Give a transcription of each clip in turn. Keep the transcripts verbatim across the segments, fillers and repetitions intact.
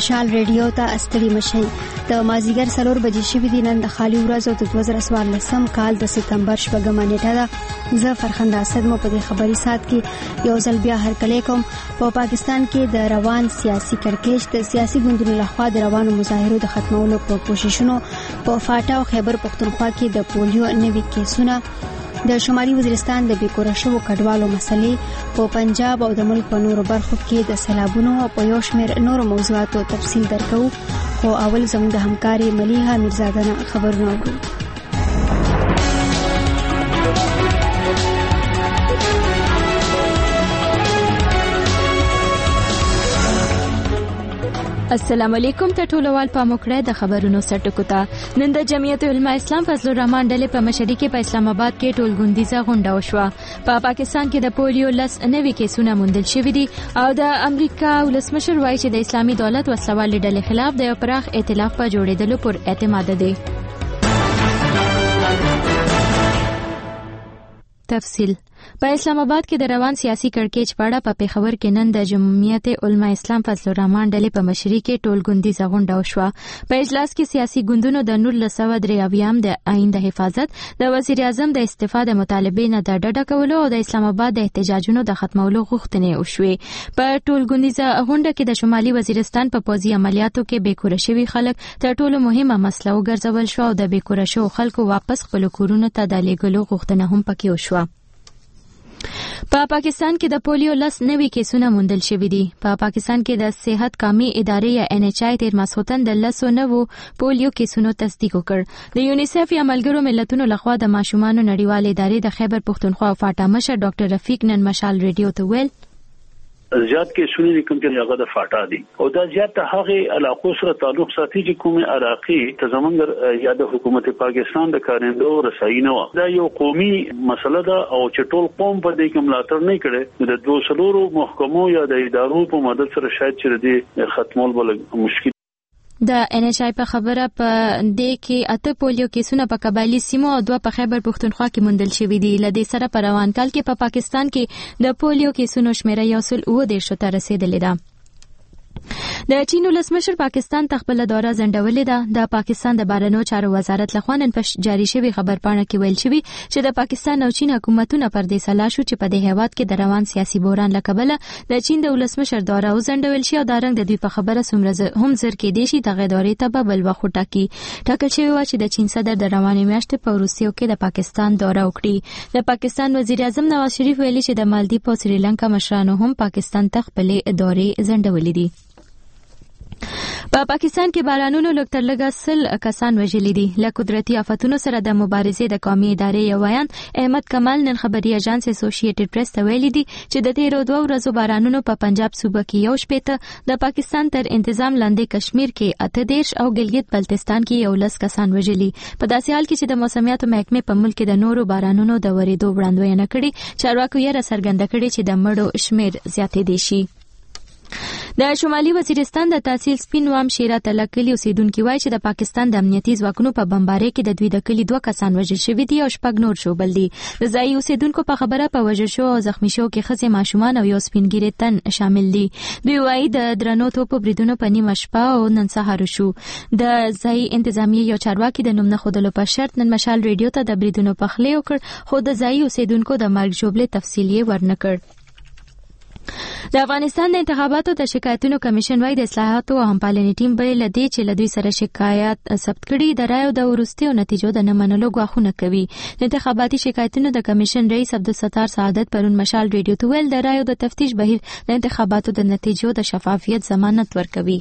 مشال ریډیو ته استړي مشي. د مازیګر څلور بجې شوې دي. نن د خالي ورځ او د دوه زره څوارلسم کال د سپتمبر شپږمه نیټه ده. زه فرخنده اسد مو په دې خبري سات کې یو ځل بیا هرکلی کوم. په پا پاکستان کې د روان سیاسي کړکېچ د سیاسي ګوندونو لخوا د روانو مظاهرو د ختمولو په کوششونو په فاټا او خیبر پختونخوا کې د پولیو نوي کیسونه، د شمالي وزیرستان د بیکوره شوو کډوالو مسلې، په پنجاب او د ملک په نورو برخو کې د سیلابونو او په یو شمېر نورو موضوعاتو تفصیل درکو. خو اول زموږ د همکاري ملیحه میرزاده نه خبرونه اورو. السلام علیکم ته ټولوال په موکړه د خبرونو سرټکو ته. نن د جمعیت علماء اسلام فضل الرحمن ډلې په مشري کې په اسلام آباد کې ټولګوندیزه غونډه وشوه. په پاکستان کې د پولیو لس نوي کیسونه موندل شوي دي او د امریکا ولسمشر وایي چې د اسلامي دولت وسلوال ډلې خلاف د یو پراخ ائتلاف په جوړېدلو پر اعتماد دي. تفصیل په اسلام آباد کې د روان سیاسي کړکېچ په اړه په پیښور کې نن د جمعیت علماء اسلام فضل الرحمن ډلې په مشري کې ټولګوندیزه غونډه وشوه. په اجلاس کې سیاسي ګوندونو د نولس سوه درې اویایم د آئین د حفاظت، د وزیر اعظم د استعفا د مطالبې نه د ډډه کولو او د اسلام آباد د احتجاجونو د ختمولو غوښتنې وشوې. په ټولګوندیزه غونډه کې د شمالي وزیرستان په پوځي عملیاتو کې بیکوره شوي خلک تر ټولو مهمه مسله وګرځول شو او د بیکوره شوو خلکو واپس خپل کورونو ته د لیږلو غوښتنه هم پکې وشوه. په پاکستان کې د پولیو لس نوي کیسونه موندل شوي دي. په پاکستان کې د صحت کامي ادارې یا ان ایچ آی تیر ماسخوتن د لسو نوو پولیو کیسونو تصدیق وکړ. د یونیسف یا ملګرو ملتونو لخوا د ماشومانو نړیوال ادارې د خیبر پختونخوا او فاټا مشر ډاکټر رفیق نن مشال ریډیو ته ویل زیات کې سونی کوم چې هغه د فاټا دي او دا زیات هغه علاقو سره تعلق ساتي چې کومه عراقي تزمنګر یا د حکومت پاکستان د کارندو رسایي نه و. دا یو قومي مسله ده او چې ټول قوم په دې کې ملاتړ نه کړي د دوه سلورو محکمو یا د ادارو په مدد سره شاید چې د ختمول بل مشکل. د ان ایچ آی په خبره په دې کې اته پولیو کیسونه په قبایلی سیمو او دوه په خیبر پختونخوا کې موندل شوي دي. لدې سره په روان کال کې په پا پاکستان کې د پولیو کیسونو شمیره یو سل اووه دېرشو ته رسیدلې ده. د چین ولسمشر پاکستان ته خپل دوره ځنډولې ده. د پاکستان د بهرنیو چارو وزارت لخوا نن په جاری شوی خبرپاڼه کې ویل شوی چې د پاکستان او چین حکومتونو پر دې سلا شو چې په دې هیواد کې د روان سیاسي بحران لکبله د چین د ولسمشر دوره وځنډول شي او دا رنګ د دوی په خبره څومره هم زر کې دي شي دغه دورې ته به بل وخت ټاکي. ټاکل شوی و چې د چین صدر د روانې میاشتې په روسیو کې د پاکستان دوره وکړي. د پاکستان وزیر اعظم نواز شریف ویلي چې د مالدیپ او سریلانکا مشرانو هم پاکستان ته خپلې دورې ځنډولې دي. په پاکستان کې بارانونو لږ تر لږه سل کسان وژلي دي. له قدرتي آفتونو سره د مبارزې د قومي ادارې یو ویان احمد کمال نن خبري اژانس اسوسییټډ پریس ته ویلي دي چې د تیرو دوه ورځو بارانونو په پنجاب صوبه کې یو شپېته، د پاکستان تر انتظام لاندې کشمیر کې اته دېرش او ګلګت بلتستان کې یو لس کسان وژلي. په داسې حال کې چې د موسمیاتو محکمې په ملک کې د نورو بارانونو د ورېدو وړاندوینه کړې، چارواکو یې راڅرګنده کړې چې د مړو شمیر زیاتېدی شي. د شمالي وزیرستان د تحصیل سپین وام شیرا تلکلی اوسیدونکو وایي چې د پاکستان د امنیتي ځواکونو په بمبارۍ کې د دوی د کلی دوه کسان وژل شوي دي او شپږ نور ژوبل دي. د ځایي اوسیدونکو په خبره په وژل شو او زخمی شو کې ښځې، ماشومان او یو سپینګیری تن شامل دي. دوی وایي د درنو توپو بریدونو په نیمه شپه او نن سهار شو. د ځایي انتظامیې یو چارواکي د نوم نه ښودلو په شرط نن مشال ریډیو ته د بریدونو پخلی وکړ، خو د ځایي اوسیدونکو د مرګ ژوبلې تفصیل یې ورنه کړ. د افغانستان د انتخاباتو د شکایتونو کمیشن وايي د اصلاحاتو او همپالنې ټیم به لدی چې لدوی سره شکایت ثبت کړي د رایو د وروستیو نتیجو د نه منلو غواخونه کوي. د انتخاباتي شکایتونو د کمیشن رئیس عبدالستار سعادت پرون مشال ریډیو ته ویل د رایو د تفتیش بهیر د انتخاباتو د نتیجو د شفافیت ضمانت ورکوي.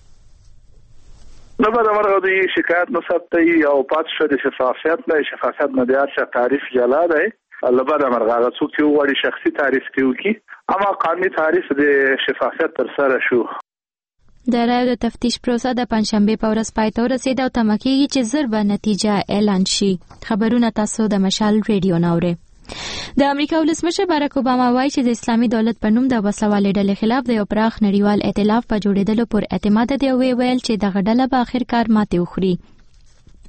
نو بعد امر غوډي شکایت نو ثبت او پات شو د شفافیت نه شفافیت نه د تعریف جلا ده. الله بعد امر غاغه څوک یو وړي شخصي تعریف کوي اما قانوني تعریف د شفافیت تر سره شو. د رایو د تفتیش پروسه د پنځشنبه په ورځ پای ته ورسېده او تمه کېږي چې زر به نتیجه اعلان شي. خبرونه تاسو د مشال ریډیو ناوړئ. د امریکا ولسمشر باراک اوباما وایي چې د اسلامي دولت په نوم د وسلوالې ډلې خلاف د یو پراخ نړیوال ائتلاف په جوړېدلو پر اعتماد دی او ویل چې دغه ډله به اخر کار ماتې وخوري.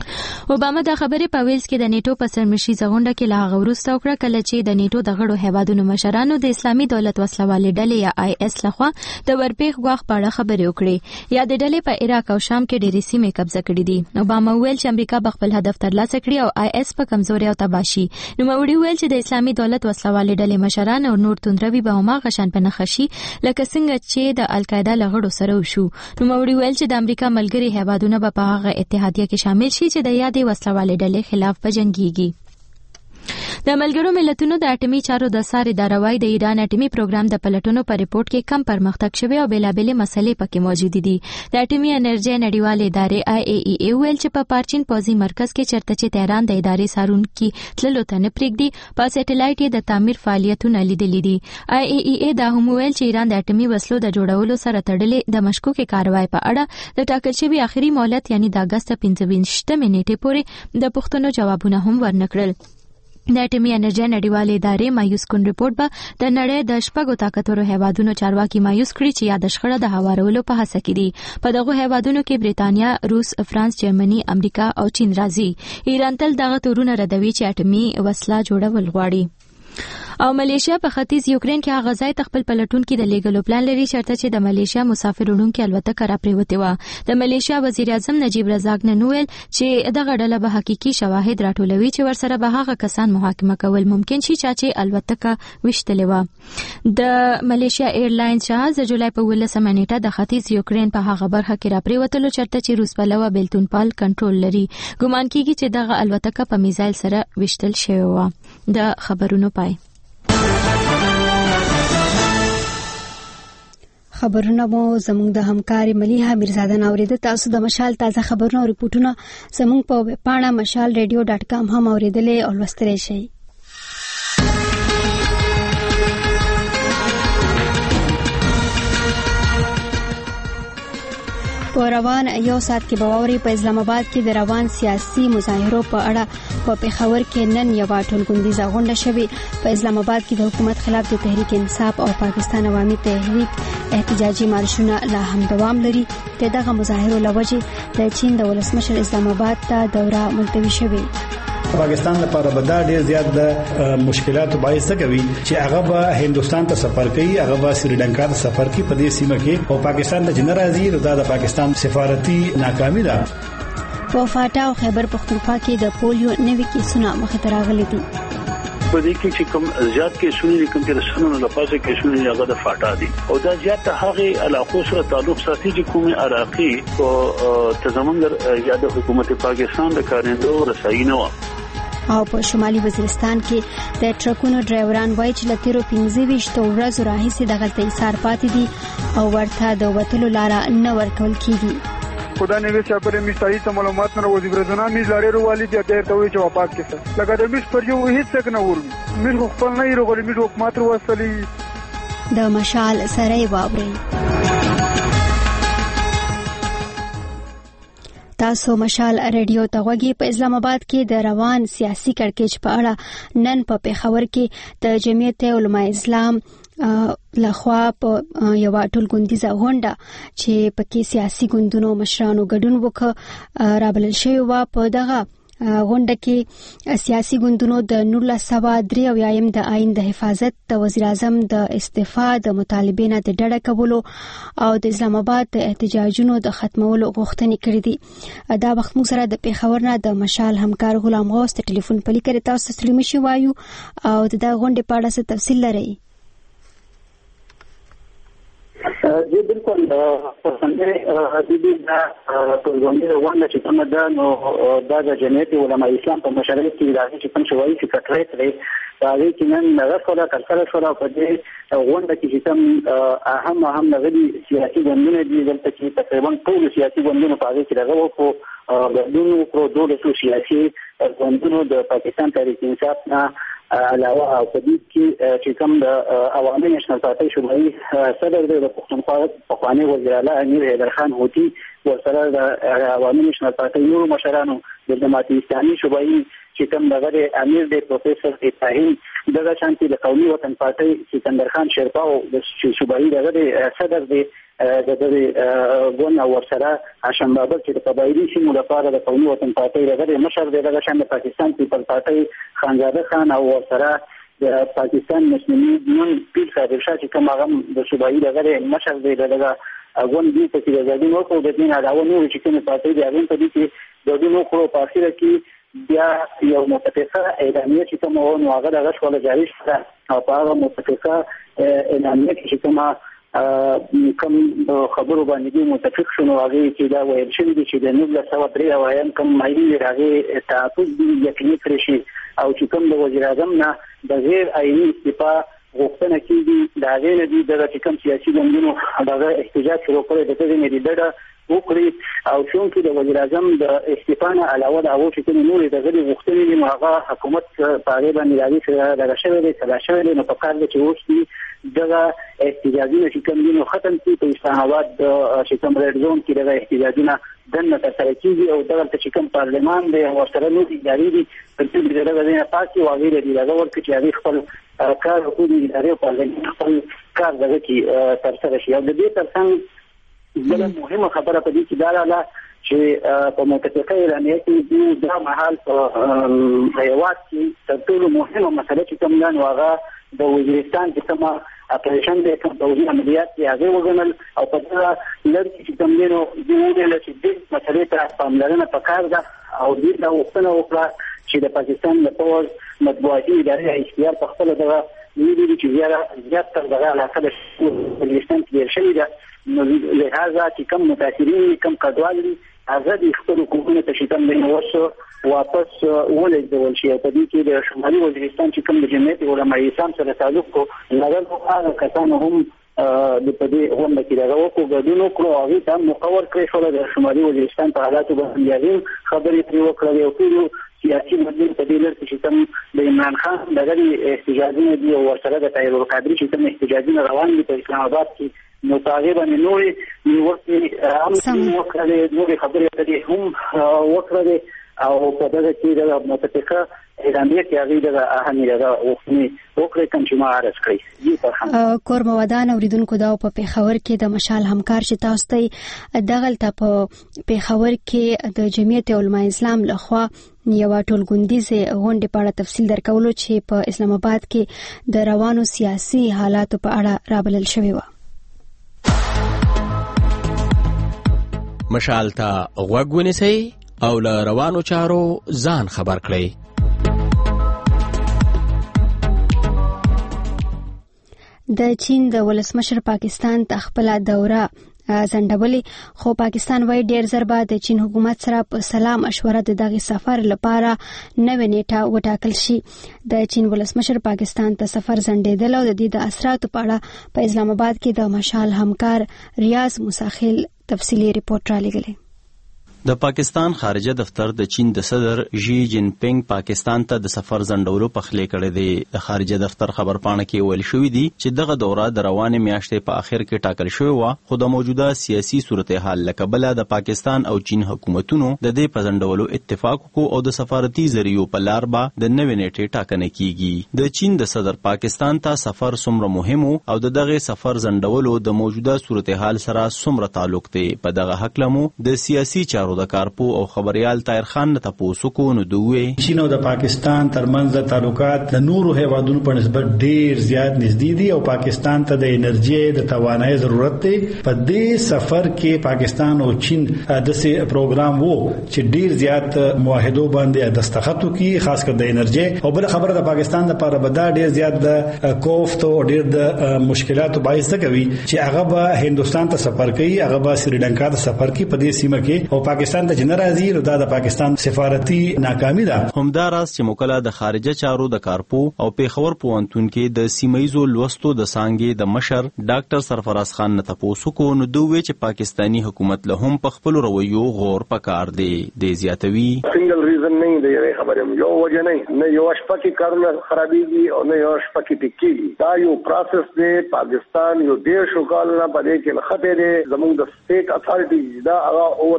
اوباما دا خبرې په ویلز کې د نیټو په سرمشریزه غونډه کې لا هغه وروسته وکړه کله چې د نیټو د غړو هیوادونو مشرانو د اسلامي دولت وسلوالې ډلې یا آی اس لخوا د ورپېښ غواخ په اړه خبرې وکړې یا د ډلې په عراق او شام کې ډېرې سیمې قبضه کړې دي. اوباما ویل چې امریکا به خپل هدف ترلاسه کړي او آی اس په کمزوري او تباشي. نوموړي ویل چې د اسلامي دولت وسلوالې ډلې مشران او نور توندروي به هماغه شان په نښه شي لکه څنګه چې د القاعده له غړو سره وشو. نوموړي ویل چې د امریکا ملګري هیوادونه به په هغه اتحادیه کې شامل شي چې د یادې وسلوالې ډلې خلاف په جنګيږي. د ملګرو ملتونو د اټومي چارو د ساري داروای د ایران اټومي پروګرام د پلټونو په ریپورت کې کم پرمختګ شوی او بېلابېلې مسلې پکې موجود دي. د اټومي انرژي نړیوالې ادارې آی ای ای ای ویل چې په پارچین پوزي مرکز کې چرته چې تهران د ادارې سارونکي تللو ته نه پرېږدي په سټلایټ د تعمیر فعالیتونه لیدلې دي. آی ای ای ای دا هم ویل چې ایران د اټومي وسلو د جوړولو سره تړلې د مشکوکې کاروای په اړه د ټاکل شوی اخري مهلت یعنی د اګست پنځه ویشتمې نیټې پورې د پوښتنو جوابونه هم ورنکړل. د اټومي انرژي نړیوالې ادارې مایوس کون ریپورت به د نړۍ د شپږو طاقتورو هیوادونو چارواکي مایوس کړي چې یاد شخړه د هوارولو په هڅه کې دي. په دغه هیوادونو کې بریتانیا، روس، فرانس، جرمني، امریکا او چین راځي. ایران تل دغه تورونه ردوي چې اټومي وسله جوړول غواړي. او ملیشیا په ختیځ یوکرين کې هغه ځای خپل پلټون کې د لیګلو پلان لري شرط چې د ملیشیا مسافر وړونکو الوتکه را پریوته و. د ملیشیا وزیر اعظم نجیب رزاق نن ویل چې دغه ډله به حقيقي شواهد راټولوي چې ورسره به هغه کسان محاکمه کول ممکن شي چې الوتکه وشتلې و. د ملیشیا ایرلاینز جهاز د جولای په ولسمه نیټه د ختیځ یوکرين په هغه برخه کې را پریوتلو چرته چې روس پلوه بیلتون پال کنټرول لري. ګومان کیږي چې دغه الوتکه په میزایل سره وشتل شوی و. د خبرونو پای خبرونه مو زموږ د همکاري مليحه میرزاده نوریده. تاسو د مشال تازه خبرونه او ریپورتونه زموږ په ویب پاڼه مشال ریډیو ډاټ کام هم اوریدلې او لوستلی شئ. په روان یو ساعت کې بواوري په اسلام آباد کې د روان سیاسي مظاهرو په اړه په پیښور کې نن یو ټولګوندیزه غونډه شوه. په اسلام آباد کې د حکومت خلاف د تحریک انصاف او پاکستان عوامي تحریک احتجاجي مارشونه لا هم دوام لري. دغه مظاهرو لوجه د چین د ولسمشر اسلام آباد ته دوره ملتوي شوه. پاکستان لپاره به دا ډیر زیات د مشکلاتو باعث کوي چې هغه به هندستان ته سفر کوي، هغه به سریلانکا ته سفر کوي په دې سیمه کې او پاکستان ته جنرالي نو دا د پاکستان سفارتي ناکامي ده. په فاټا او خیبر پختونخوا کې د پولیو نوي کیسونه مخې ته راغلي دي. په دې کې چې کوم زیات کیسونه دي کوم چې رسنونو لپاره کیسونه هغه د فاټا دي او دا زیات هغه علاقو سره تعلق ساتي چې کومه عراقي او تزمنګر یا د حکومت پاکستان د کارندو رسایي نه و. او په شمالي وزیرستان کې د ټرکونو ډرایوران وایي چې لتیرو پنځه ویشت ورځې راهیسې دغه ایثار پاتې دي او ورته د وټلو لاره نه ورکول کیږي. خدا نے ویسے پر مستعی ته معلومات نه وزیر زنا می لارې روالي د ډېر توي چې واپس کړه لکه د مش پر یو هیڅ څنګه نه ورغی مش خپل نه یې مش حکومت وروسلي د مشال سره واوري. تاسو مشال ریډیو ته غوږی. په اسلام آباد کې د روان سیاسي کړکېچ په اړه نن په پیښور کې د جمعیت علماء اسلام لخوا په یو ټولګوندیزه غونډه چې پکې سیاسي ګوندونو مشرانو ګډون وکړ رابلل شوی و. په دغه غونډه کې سیاسي ګوندونو د نولس سوه درې اویایم د آئین د حفاظت د وزیر اعظم د استعفا د مطالبې نه د ډډه کولو او د اسلام آباد د احتجاجونو د ختمولو غوښتنې کړې دي. دا وخت موږ سره د پیښور نه د مشال همکار غلام غوث ته ټلیفون پلی کړی. تاسو ستړي مشي وایو او د غونډې په اړه څه تفصیل لرئ؟ جی بالکل پسندې د دې د ټولګوندیزه غونډه چې کومه ده نو دا د جمعیت علماء اسلام په مشرۍ کې راځي چې کوم شوایي سکرټریټ لري دا چې نن راځي کلکره شو په دې غونډه کې چې کوم اهم اهم نغدي سیاسي ګوندونه دي دلته چې تقریبا ټول سیاسي ګوندونه په دې کې راغلي او ګوندونو په دوه سیاسي ګوندونو د پاکستان تحریک انصاف نه علاوه او په دې کې چې کوم د عوامي نېشنل پارټي شوبایي صدر د پښتونخوا په خواني وزیر اعلی امیر حیدر خان هوتی ورسره د عوامي نېشنل پارټي نور مشرانو د جماعت اسلامي شوبایي چې کوم دغه امیر د پروفیسور ابراهیم دغه شانتي د قومي وطن پارټي سکندر خان شیرپا او د شوبایي دغه صدر د د دې ګون او ورسره هاشم بابر چې د قبایلی سیمو لپاره د قومي وطن پارټۍ دغه مشر دی، دغه شان د پاکستان پیپل پارټۍ خانزاده خان او ورسره د پاکستان مسلمي یون پیر صاحب شاه چې کوم هغه د صوبایي دغه مشر دی، دغه ګون دی په کې د ځای نو کو د دین علاوه نور چې کوم پارټۍ دی هغه په دې کې د دې نو کړو په اخر کې بیا یو متفقه اعلامیه چې کوم نو هغه دغه شوله جاری شوه او په هغه متفقه اعلامیه کې کومه کوم خبرو باندې متفق شونه هغه چې دا ویل شوی دی چې د نوبل سوا درې اوایان کوم مایي راغی تعهد دی یقیني کړی شي او چې کوم د وزیر اعظم نه د غیر عیني استعفا غوښتنه کیږي دا غیر دي د کوم سیاسي ګوندونو دغه احتجاج شروع کړی د دې نه دی ډډه وکړي او چون کې د وزیر اعظم د استعفا نه علاوه د هغه چې نور د غیر غوښتنې دی هغه حکومت په اړه باندې راځي چې دغه شوی دی سلا شوی دی نو په کار دی چې اوس دغه احتجاجونه چې کوم دي نو ختم شي په اسلام آباد د چې کوم ریډ زون کې دغه احتجاجونه دنه ترسره کیږي او دغه چې کوم پارلمان دی او سره نو اداري دي په دې ډول نه پاتې او غیر دي دغه ورته چې هغه خپل کار کوي اداري او پارلمان خپل کار دغه کې ترسره شي او د دې ترڅنګ بل مهمه خبره په دې کې دا رااله چې په متفقه اعلامیه کې د مهال په هیواد کې تر ټولو مهمه مسله چې کوم نه هغه د وزیرستان چې کومه اپریشن د کوم توزیع عملیات دی هغه وګڼل او په دغه لړ کې کوم نه دی ویل چې د مسلې ته پاملرنه پکار ده او دې دا وختونه وکړه چې د پاکستان د پوز مطبوعاتي ادارې اختیار په خپل دغه ویلي چې زیات زیات تر دغه علاقه د وزیرستان کې شوی ده نو لهدا چې کوم متاثرین کوم کډوال دي هغه د خپل حکومت ته شتم نه وسو واپس ولې ډول شي په دې کې د شمالي وزیرستان چې کوم د جمعیت علماء اسلام سره تعلق کو لږ هغه کسان هم د پدې هم کې دغه وکړو غوډونو کړو هغه ته مقور کړی شو د شمالي وزیرستان په حالاتو باندې خبرې پرې وکړې او ټول سیاسي مدیر په دې لړ کې کوم د عمران خان دغه احتجاجونه دي او ورسره د طاهر القادری چې کوم احتجاجونه روان دي په اسلام آباد کې نو تقریبا نوري نیوکې هم وکړې نوري خبرې دې هم وکړې او په دغه کې د متفقه اعلامیه کې هغه د اهمیت د وښني وکړې کوم چې ما عرض کړی دي په کور موادان اوریدونکو دا په پیښور کې د مشال همکار چې تاسو ته دغلت په پیښور کې د جمعیت علماء اسلام لخوا یو ټولګوندیزه غونډه په اړه تفصیل درکولو چې په اسلام آباد کې د روانو سیاسي حالاتو په اړه رابلل شوی و. مشال ته غوږ ونیسئ او له روانو چارو ځان خبر کړئ. د چین د ولسمشر پاکستان ته خپل دوره ځنډولې خو پاکستان وايي ډېر زر بعد د چین حکومت سره په سلام مشوره د دغه سفر لپاره نوې نیټه وټاکل شي. د چین ولسمشر پاکستان ته سفر ځنډېدل او د دې د اثراتو په اړه په اسلام آباد کې د مشال همکار ریاض مساخیل تفصیلی رپورټ را لګلې. د پاکستان خارجه دفتر د چین د صدر ژی جن پینګ پاکستان ته د سفر ځنډولو په خلې کړی دی. د خارجه دفتر خبرپاڼه کې ویل شوی دی چې دغه دوره د روانې میاشتې په اخر کې ټاکل شوی و خو د موجوده سیاسي صورتحال له کبله د پاکستان او چین حکومتونو د دې په ځنډولو اتفاق وکړ او د سفارتي ذریعو په لار به د نوې نیټې ټاکنه کیږي. د چین د صدر پاکستان ته سفر څومره مهم او د دغه سفر ځنډولو د موجوده صورتحال سره څومره تعلق دی په دغه حق لمو د سیاسي چارو د کارپو او خبريال طاهر خان ته تاسو کو نو دوی چین او د پاکستان ترمنځ تعلقات د نورو هیوادونو په نسبت ډیر زیات نږدې دي او پاکستان ته د انرژي د توانایي ضرورت دی. په دې سفر کې پاکستان او چین د سي پروګرام وو چې ډیر زیات معاهدو باندې دستخط وکړي خاص کر د انرژي او بل خبره د پاکستان لپاره به دا ډیر زیات د کوفت او ډیر د مشکلاتو باعث کوي چې هغه به هندستان ته سفر کوي هغه به سریلانکا ته سفر کوي په دې سیمه کې او پاکستان ته ناراضي او د پاکستان سفارتي ناکامي ده. همداراز چې موکله د خارجه چارو د کارپو او پیښور پوهنتون کې د سیمایزو لوستو د سانګې د مشر ډاکټر سرفراز خان نه تاسو کو نو دوی چې پاکستانی حکومت له هم په خپل رویو غور پکار دی. د زیاتوي سنگل ریزن نه دی خبره یو وجه نه نه یو شپکی کارونه خرابېږي او نه یو شپکی ټیکي دا یو پروسس دی. پاکستان یو ډیر شو کال نه پدې کې خطه دی زموږ د سټیټ اتھارټي دا اوور د ایئر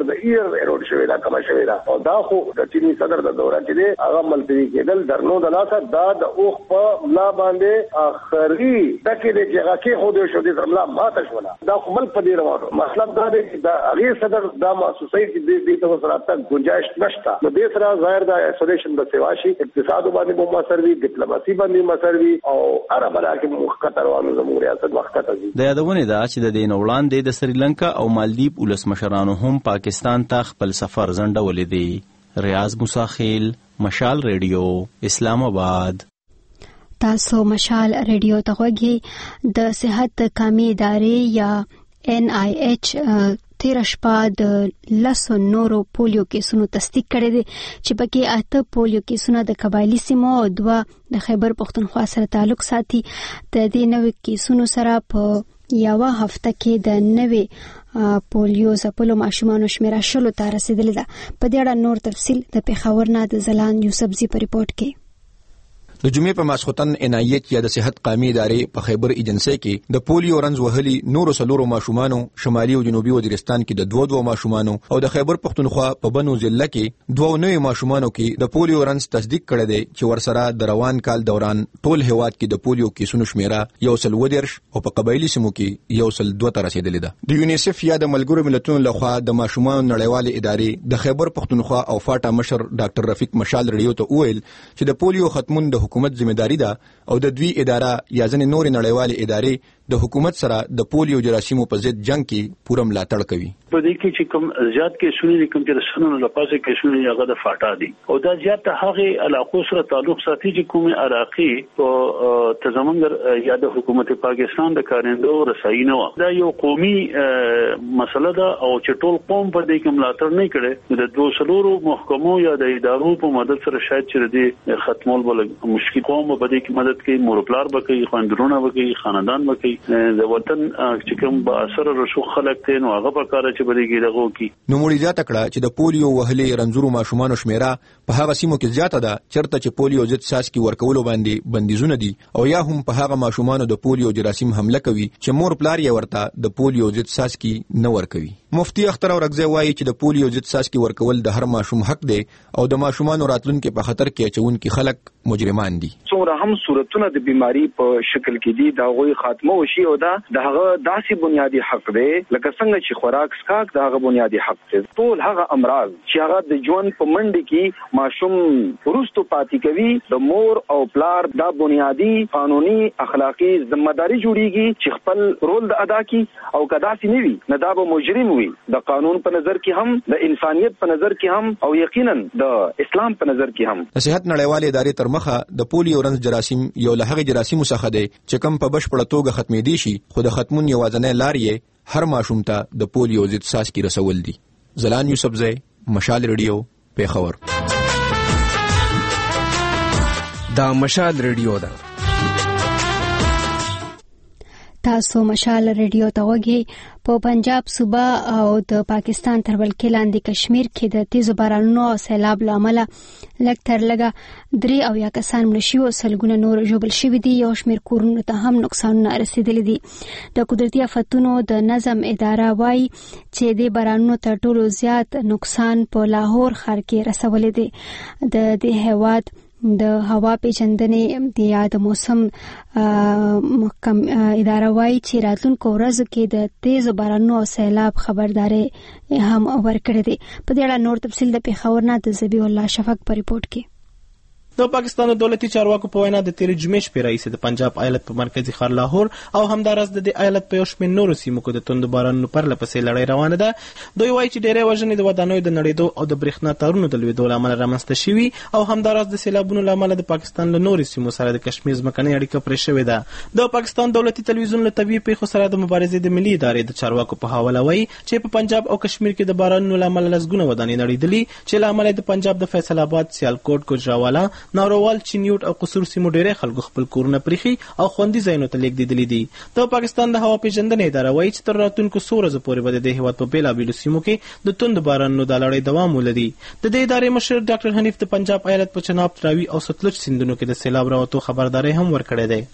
ایرود شوی دا کما شوی دا او دا خو د چینی صدر د دوره چې هغه ملتوی کېدل درنو د لاسه دا د اوخ په ملا باندې اخري دکې د جګه کې خو د شو د ملا ماته شولا دا خو مل په دې روانو مطلب دا دی چې دا هغه صدر دا مؤسسه چې د دې سره تک گنجائش نشته نو د سره ظاهر دا ایسولیشن د سیواشي اقتصاد باندې مو مسروي ډیپلوماسي باندې مسروي او عرب علاقې مو خطر وانه زموږ ریاست وخت ته دي د یادونه دا چې د دین وړاندې د سریلانکا او مالدیپ ولسمشرانو هم پاکستان ته خپل سفر ځنډولې دی. ریاض موسیخیل، مشال ریډیو، اسلام آباد. تاسو مشال ریډیو ته غوږی. د صحت قومي ادارې یا ان آی ایچ تیر شپه د لسو نورو پولیو کیسونو تصدیق کړی دی چې پکې اته پولیو کیسونه د قبایلی سیمو او دوه د خیبر پختونخوا سره تعلق ساتي. د دې نوې کیسونو سره په یوه هفته کې د نوې پولیو ځپلو ماشومانو شمیره شلو ته رسیدلې ده. په دې اړه نور تفصیل د پېښور نه د زلان یوسفزي په ریپورت کې. د جمعې په ماسختن ان آی ایچ یا د صحت قومي ادارې په خیبر ایجنسی کې د پولیو رنز وهلي نورو سلورو ماشومانو شمالي او جنوبي وزیرستان کې د دوه دوه ماشومانو او د خیبر پختونخوا په بنو ضلع کې دوه نوې ماشومانو کې د پولیو رنز تصدیق کړی دی چې ورسره د روان کال دوران ټول هیواد کې د پولیو کیسونو شمیره یو سل ودرش او په قبایلی سیمو کې یو سل دوه ته رسیدلې ده. د یونیسف یا د ملګرو ملتونو لخوا د ماشومانو نړیوالې ادارې د خیبر پختونخوا او فاټا مشر ډاکټر رفیق مشال ریډیو ته وویل چې د پولیو ختمون د حکومت ذمہداري ده او د دوی اداره یا ځنې نورې نړیوالې ادارې د حکومت سره د پولیو جراثیمو په ضد جنگ کې پوره ملاتړ کوي. په دې کې چې کوم زیات کې شونې کوم چې رسنونو لپاره کې شونې هغه د فاټا دي او دا زیات هغه علاقو سره تعلق ساتي چې کوم عراقي او تزمنګر یا د حکومت پاکستان د کارندو رسایي نه و. دا یو قومي مسله ده او چې ټول قوم په دې کې ملاتړ نه کړي د دوه سلورو محکمو یا د ادارو په مدد سره شاید چې دې ختمول بل مشکل قوم په دې کې مدد کوي، مورپلار بکې خواندرونه بکې خاندان بکې د وطن چې کوم با اثر رسو خلک ته نو هغه په کار چې بریږي دغه کی. نو مړي ځات کړه چې د پولیو وهلې رنځورو ماشومانو شمیره په هغه سیمو کې زیاته ده چرته چې پولیو ضد ساسکي ورکولو باندې بندیزونه دي او یا هم په هغه ماشومانو د پولیو جراثیم حمله کوي چې مور پلار یې ورته د پولیو ضد ساسکي نه ورکوي. مفتی اختر اورغزی وایي چې د پولیو ضد ساسکي ورکول د هر ماشوم حق دی او د ماشومانو راتلونکو په خطر کې اچونکي خلک مجرمان دي. څومره هم صورتونه د بیماری په شکل کې دي دا غوي خاتمه وشي او دا دغه داسې بنیادی حق دی لکه څنګه چې خوراک سکاک دغه بنیادی حق دی. ټول هغه امراض چې هغه د ژوند په منډه کې ماشوم ورستو پاتې کوي د مور او پلار دا بنیادی قانوني اخلاقی ذمہداري جوړیږي چې خپل رول د ادا کی او کدا سي نیوي نه دا به مجرم وي د قانون په نظر کې هم د انسانيت په نظر کې هم او یقینا د اسلام په نظر کې هم. د صحت نړیوالې ادارې تر مخه د پولیو رنځ جراثیم یو له هغه جراثیمو څخه دی چې کوم په بشپړه توګه ختمېدی شي خو د ختمون یوازینۍ لار یې هر ماشوم ته د پولیو ضد ساسکي رسول دي. زلان یوسفزی، مشال ریډیو، پیښور. دا مشال ریډیو ده. تاسو مشال ریډیو ته وګورئ. په پنجاب صوبه او د پاکستان تر ولکې لاندې کشمیر کې د تیزو بارانونو او سیلاب لامل لږ تر لږه درې او یا کسان مړه شوي او سلګونه نور ژوبل شوي دي. یو شمېر کورونو ته هم نقصانونه رسیدلي دي. د قدرتي آفتونو د نظم اداره وایي چې د بارانونو تر ټولو زیات نقصان په لاهور ښار کې رسولی دی. د دې هیواد د هوا پیژندنې د یا د موسم محکم اداره وایي چې راتلونکو ورځو کې د تیزو بارانونو او سیلاب خبرداري هم ورکړې دي. په دې اړه نور تفصیل د پیښور نه د ذبیح الله شفق په ریپورت کې. د پاکستان دولتي چارواکو په وینا د تیر جمعې شپې راهیسې د پنجاب ایالت په مرکزي ښار لاهور او همداراز د دې ایالت په یو شمېر نورو سیمو کې د توندو بارانونو پرله پسې لړۍ روانه ده. دوی وایي چې ډېری وژنې د ودانیو د نړېدو او د برېښنا تارونو د لوېدو له امله رامنځته شوي او همداراز د سیلابونو له امله د پاکستان له نورو سیمو سره د کشمیر ځمکنۍ اړیکه پرې شوې ده. د پاکستان دولتي تلویزیون له طبیعي پیښو سره د مبارزې د ملي ادارې د چارواکو په حواله وایي چې په پنجاب او کشمیر کې د بارانونو له امله لسګونه ودانۍ نړېدلي چې له امله د پنجاب د فیصل آباد، سیالکوټ، ګوجرانوالا، نارووال، چینیوټ او قصور سیمو ډېری خلکو خپل کورونه پریخي او خوندي ځایونو ته لیږدېدلي دي. د پاکستان د هوا پیژندنې اداره وایي چې تر راتلونکو څو ورځو پورې به د دې هېواد په بېلابېلو سیمو کې د توندو بارانونو دا لړۍ دوام ولري. د دې ادارې مشر ډاکټر حنیف د پنجاب ایالت په چناب، تراوی او ستلج سیندونو کې د سیلاب راوتو خبرداری هم ورکړی دی.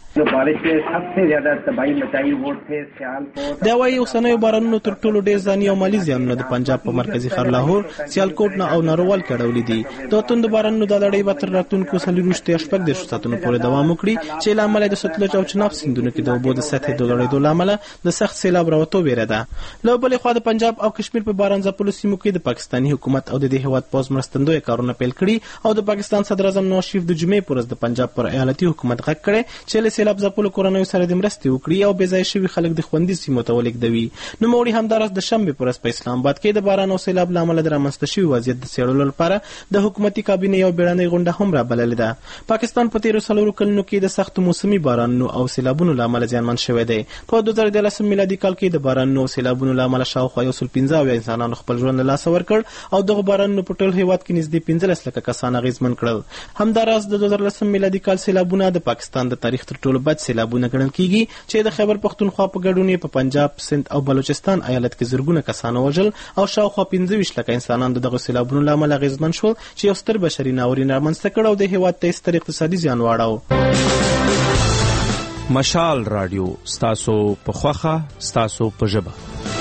دا وایي اوسنیو بارانونو تر ټولو ډېر ځاني او مالي زیانونه د پنجاب په مرکزي ښار لاهور، سیالکوټ نه او نارووال کې اړولي دي. د توندو بارانونو دا لړۍ به تر راتلونکو څلوېښتو یا شپږ دېرشو ساعتونو پورې دوام وکړي چې له امله د ستلج او چناب سیندونو کې د اوبو د سطحې د لوړېدو له امله د سخت سیلاب راوتو ویره ده. له بلې خوا د پنجاب او کشمیر په باران ځپلو سیمو کې د پاکستاني حکومت او د دې هېواد پوځ مرستندویه کارونه پیل کړي او د پاکستان صدر اعظم نواز شریف د جمعې په ورځ د پنجاب پر ایالتي حکومت غږ کړی چې له سیلاب ځپلو کورنیو سره د مرستې وکړي او بې ځایه شوي خلک د خوندي سیمو ته ولېږدوي. نوموړي همداراز د شنبې په ورځ په اسلام آباد کې د باران او سیلاب له امله د رامنځته شوي وضعیت د څېړلو لپاره د حکومتي کابینې یو بیړنۍ غونډه هم رابللې ده. پاکستان په تېرو څلورو کلونو کې د سختو موسمي بارانونو او سیلابونو له امله زیانمن شوی دی. په دوه زره دیارلسم میلادي کال کې د بارانونو او سیلابونو له امله شاوخوا یو سل پنځه اویا انسانانو خپل ژوند له لاسه ورکړ او دغه بارانونو په ټول هېواد کې نږدې پنځلس لکه کسان اغېزمن کړل. همداراز د دوه زره لسم میلادي کال سیلابونه د پاکستان د تاریخ تر ټولو بد سیلابونه ګڼل کېږي چې د خیبر پښتونخوا په ګډون یې په پنجاب، سند او بلوچستان ایالت کې زرګونه کسان وژل او شاوخوا پنځه ویشت لکه انسانان د دغه سیلابونو له امله اغېزمن شول چې یو ستر بشري ناورین رامنځته کړ او د هېواد ته یې ستر اقتصادي زیان واړاوه. مشال رادیو ستاسو په خوښه، ستاسو په ژبه.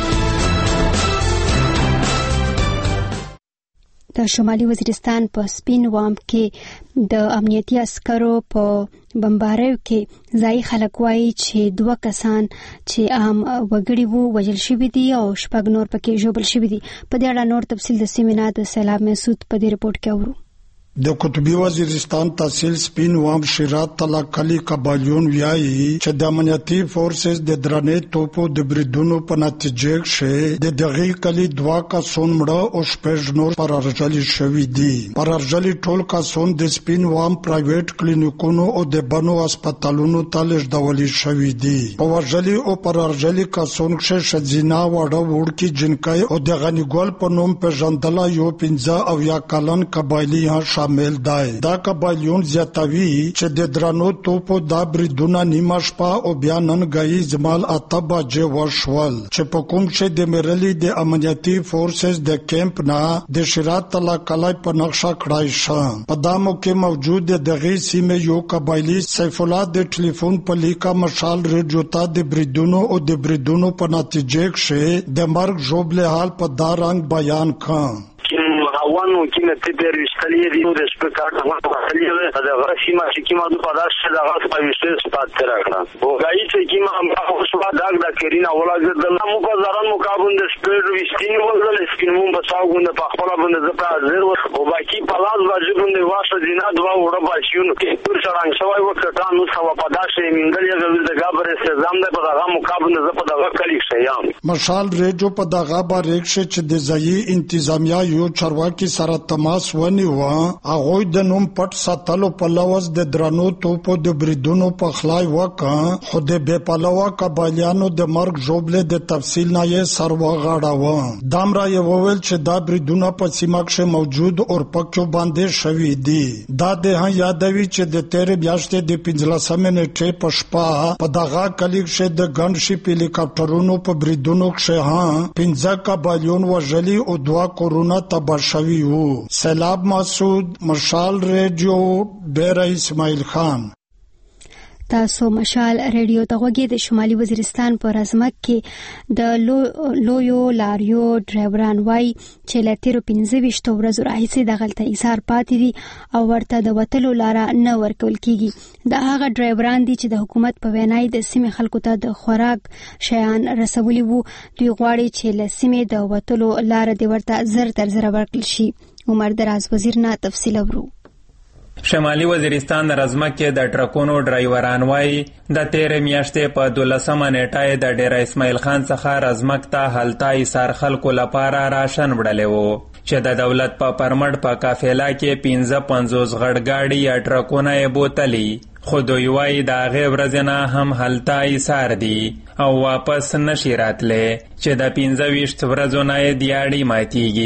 د شمالي وزیرستان په سپین وام کې د امنیتي عسکرو په بمباریو کې ځایي خلک وایي چې دوه کسان چې عام وګړي وو وژل شوي دي او شپږ نور پکې ژوبل شوي دي. په دې اړه نور تفصیل د سیمې نه د سیلاب مسعود په دې رپورټ کې اورو. د قطبی وزیرستان تحصیل سپین وام شیرات تلا کلی قبایلیون ویایي چې د امنیتي فورسز د درنې توپو د بریدونو په نتیجه کې د دغه کلی دوا کسان مړه او شپږ نور پرارجلي شوي دي. پرارجلي ټول کسان د سپین وام پرایویټ کلینیکونو او د بنو هسپتالونو ته لیږدول شوي دي. په وژلي او پرارجلي کسان کې ښځینه وړه وړکي جنکۍ او د غنیګل په نوم پیژندل یو پنځه او یا کلن قبایلی هم شامل دی. دا قبایلیون زیاتوي چې د درنو توپو دا بریدونه نیمه شپه او بیا ننګایي زمال اته بجې وشول چې په کوم چې د میرلي د امنیتي فورسز د کیمپ نه د شیرات تلا کلی په نقشه کړای شو. په دا موقع موجود دغه سیمې یو قبایلی سیف الله د ټلیفون په لیکه مشال ریډیو ته د بریدونو او د بریدونو په نتیجه کې د مرګ ژوبله حال په دا رنګ بیان کړ. وانو کینه تبر وشتلی دی د سپکار د وحلی د غشیما چې کیما د پداش د غاس په وشته سپات راغله وګای چې کیما ما شو داګ د کرینا ولاګ د مو کو زران مقابل د سپیر وشتین وغل سپینمون بساوګون په خپل باندې زپا زر او باقي پلاس واجبون دی واشه دینا دوا وړه باشیون کې پر څنګه شوی وکړه نو سوا پداش منګل یې د غابر استزام د په هغه مقابل زپا د غکلی شیام مشال ریجو په دغه باریک چې د ځای انتظامیه یو چارواکي سره تماس ونیو. هغه د نوم پټ ساتلو په لوز د درنو توپو د بریدونو په خلای وکړه خو د بې پلوه قبایلیانو د مرګ ژوبله د تفصیل نه یې سر وغاړاوه. دامرا یې وویل چې دا بریدونه په سیمه کې موجود او پکې باندې شوي دي. دا د یادوي چې د تیر میاشتې د پنځلسمې نیټې په شپه په دغه کلی کې د ګڼ شي هلیکاپټرونو په بریدونو کې ها پنځه قبایلیون وژلي او دوه کورونه تباه شوي. سیلاب مسعود، مشال ریډیو، ډیره اسماعیل خان. تاسو مشال ریډیو ته غوږی د شمالي وزیرستان په رزمک کې د لو لویو لاریو ډرایوران وای چې له تیرو پنځه ویشتو ورځو راهیسې دغلته ایثار پاتې دي او ورته د وتلو لاره نه ورکول کیږي. دا هغه ډرایوران دي چې د حکومت په وینای د سیمې خلکو ته د خوراک شیان رسولي وو. دوی غواړي چې له سیمې د وتلو لاره د ورته زر تر زر ورکړل شي. عمر دراز وزیر نه تفصیل ورو. شمالي وزیرستان رزمک کې د ټرکونو ډرایوران وای د تیر میاشتې په دولسمه نیټه د ډیر اسماعیل خان څخه رزمک ته هلته ایثار خلکو لپاره راشن وړلی وو چې د دولت په پرمټ په قافله کې پنځه پنځوس غړګاډي یا ټرکونه یې بوتلي خو دوی وای د هغې ورځې نه هم هلته ایثار دي او واپس نشي راتلی چې د پنځه ویشت ورځو نه یې دیاړي ماتیږي.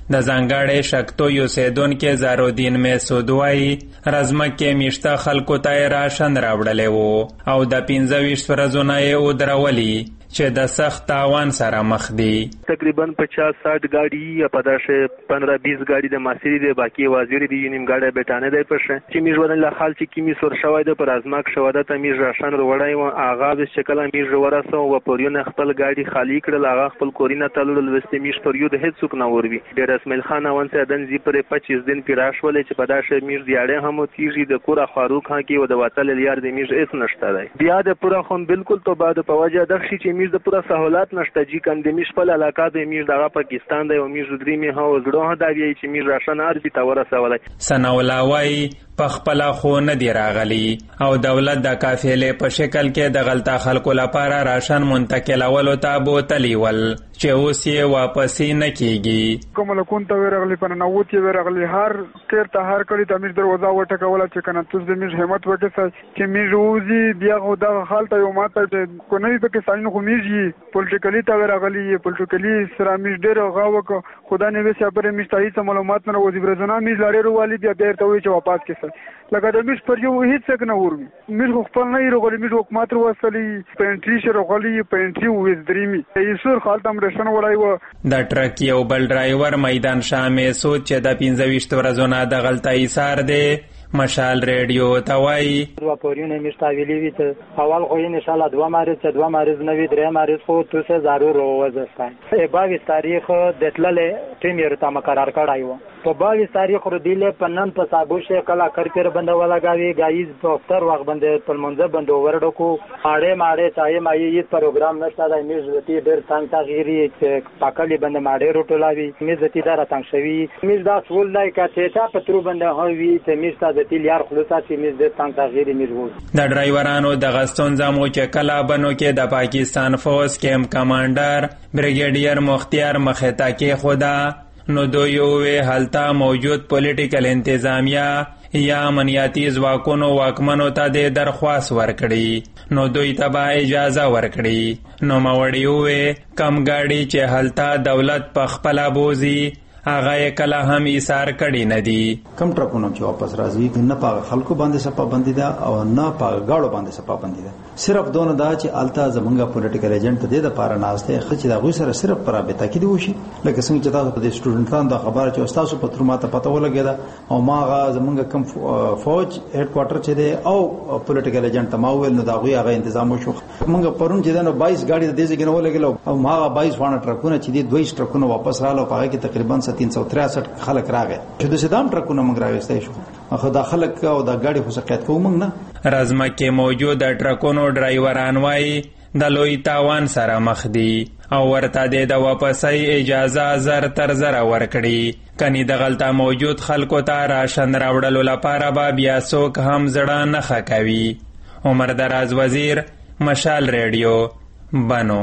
د ځانګړې شکتوي اوسیدونکي زارالدین مسعود وایي رزمکې میشته خلکو ته یې راشن راوړلی و او د پنځه ویشت ورځو نه یې ودرولي چې د سخت تاوان سره مخ دي. تقریبا پچاس ساٹھ گاڑی یا پداش پندرہ بیس گاڑی د ماسری دی باقی وازیری دی نیم گاڑی بیٹانه دی پشه چې میژ ودن له خال چې کیمی سور شوی د پر ازماک شواده ته میژ راشن وروړای و آغاز شکل میژ ورسو و پوریو خپل گاڑی خالی کړل هغه خپل کورینا تلل وست میژ پوریو د هیڅ څوک نه وروي ډیر اسماعیل خان اون سه دن زی پر پچیس دن پیراش ولې چې پداش میژ دیاړه هم تیږي د کورا خاروق ها کې و د واتل لیار د میژ اس نشته دی بیا د پورا خون بالکل تو بعد په وجه د شي چې میژ د پورا سہولات نشته جی کم د میژ په علاقه د میژ دغه پاکستان دی او میژ درې می هو زړه دا وی چې میژ راشن ارزي تا ورسولای سناولاوی پخپلا خو نه دی راغلی او دولت د قافلې په شکل کې د غلطا خلکو لپاره راشن منتقلولو ته بوتلی ول چې اوس یې واپسی نه کیږي کوم له کون ته ورغلی په نووت یې ورغلی هر کیر ته هر کړي ته میژ دروازه وټکوله چې کنه تاسو د میژ همت وکړئ چې میژ وزي بیا خو دا حالت یو ماته کو نه د کسانو خو میژ پولیټیکلی ته ورغلی پولیټیکلی سره میژ ډیر غاوک خدا نه وسه پر میژ تایید معلومات نه وځي برزونه میژ لارې والی بیا ډیر ته وی چې واپس کیسه لکه د میژ پر یو هیڅ څنګه نه ورمي میژ خپل نه یې غوړي میژ حکومت وسلی پینټری شر غوړي پینټری وې درېمی ایسور خالت هم رسن وړای و د ټرک یو بل ډرایور میدان شامه سوچ چې د پنځه ویشت ورځو نه د غلطه ایثار دی مشال ریډیو توای دوا پورونه مشتاویلی وی ته اول خو ان شاء الله دوا مارز چې دوا مارز نه وی درې مارز خو تو سه ضرور وځستای بایس تاریخ د تللې ټیم یې ته مقرر کړای و په بایس تاریخ ور دیله پنن په صابو شه کلا کرپیر بند ولا گاوی گایز دفتر وخت بند په منځ بند ورډو کو اړه ماړه چای مای یی پروګرام نشته د میز وتی ډیر څنګه تغیری چې پاکلی بند ماړه روټولاوی میز وتی دار تنګ شوی میز دا ټول لای کا چې تا پترو بند هوی ته میز تا د تیلیار خلاصه چې میز د څنګه تغیری میز وو د ډرایورانو د غستون زمو چې کلا بنو کې د پاکستان فوج کیمپ کمانډر بریګیډیر مختیار مختا کې خدا نو دوی حالتا موجود پولیټیکل انتظامیه یا امنیتی ځواکونو واکمنو ته د درخواست ورکړي نو دوی ته به اجازه ورکړي نو موړی وې کم گاڑی چې حالتا دولت په خپل بوزي هغه کله هم ایثار کړي نه دي کم ټرکونه چې واپس راځي نه پاغه خلکو باندې صفه بندي ده او نه پاغه گاړو باندې صفه بندي ده صرف دونه دا چې التا زمونږه پولیټیکل ایجنټ ته د پاره ناشته خچ دا غوي سره صرف پر رابطه کې دی وشي لکه څنګه چې تاسو په سټوډنټانو د خبره چې استادو په تر ماته پته ولګیدا او ماغه زمونږه کم فوج هډ کوارټر چې دی او پولیټیکل ایجنټ ته ما ویل نو دا غوي هغه تنظیم وشو مونږ پرون چې دا بایس گاډي د دې ځای کې نه ولګلو او ماغه بایس وانه ټرکونه چې دی دوه ټرکونه واپس رااله په هغه کې تقریبا تین سو تریاسٹھ خلک راغی چې د سدام ټرکونه موږ راوستای شو خو د خلک او د گاډي خو سقیت کوو موږ نه رزمکه موجود ټرکونو ډرایوران وای د لوی تاوان سره مخ دي او ورته د واپسۍ اجازه زر تر زر ورکړي کني د غلطه موجود خلکو ته راشن راوړلو لپاره به بیا څوک هم زړه نه خکوي عمر دراز وزیر مشال ریډیو بنو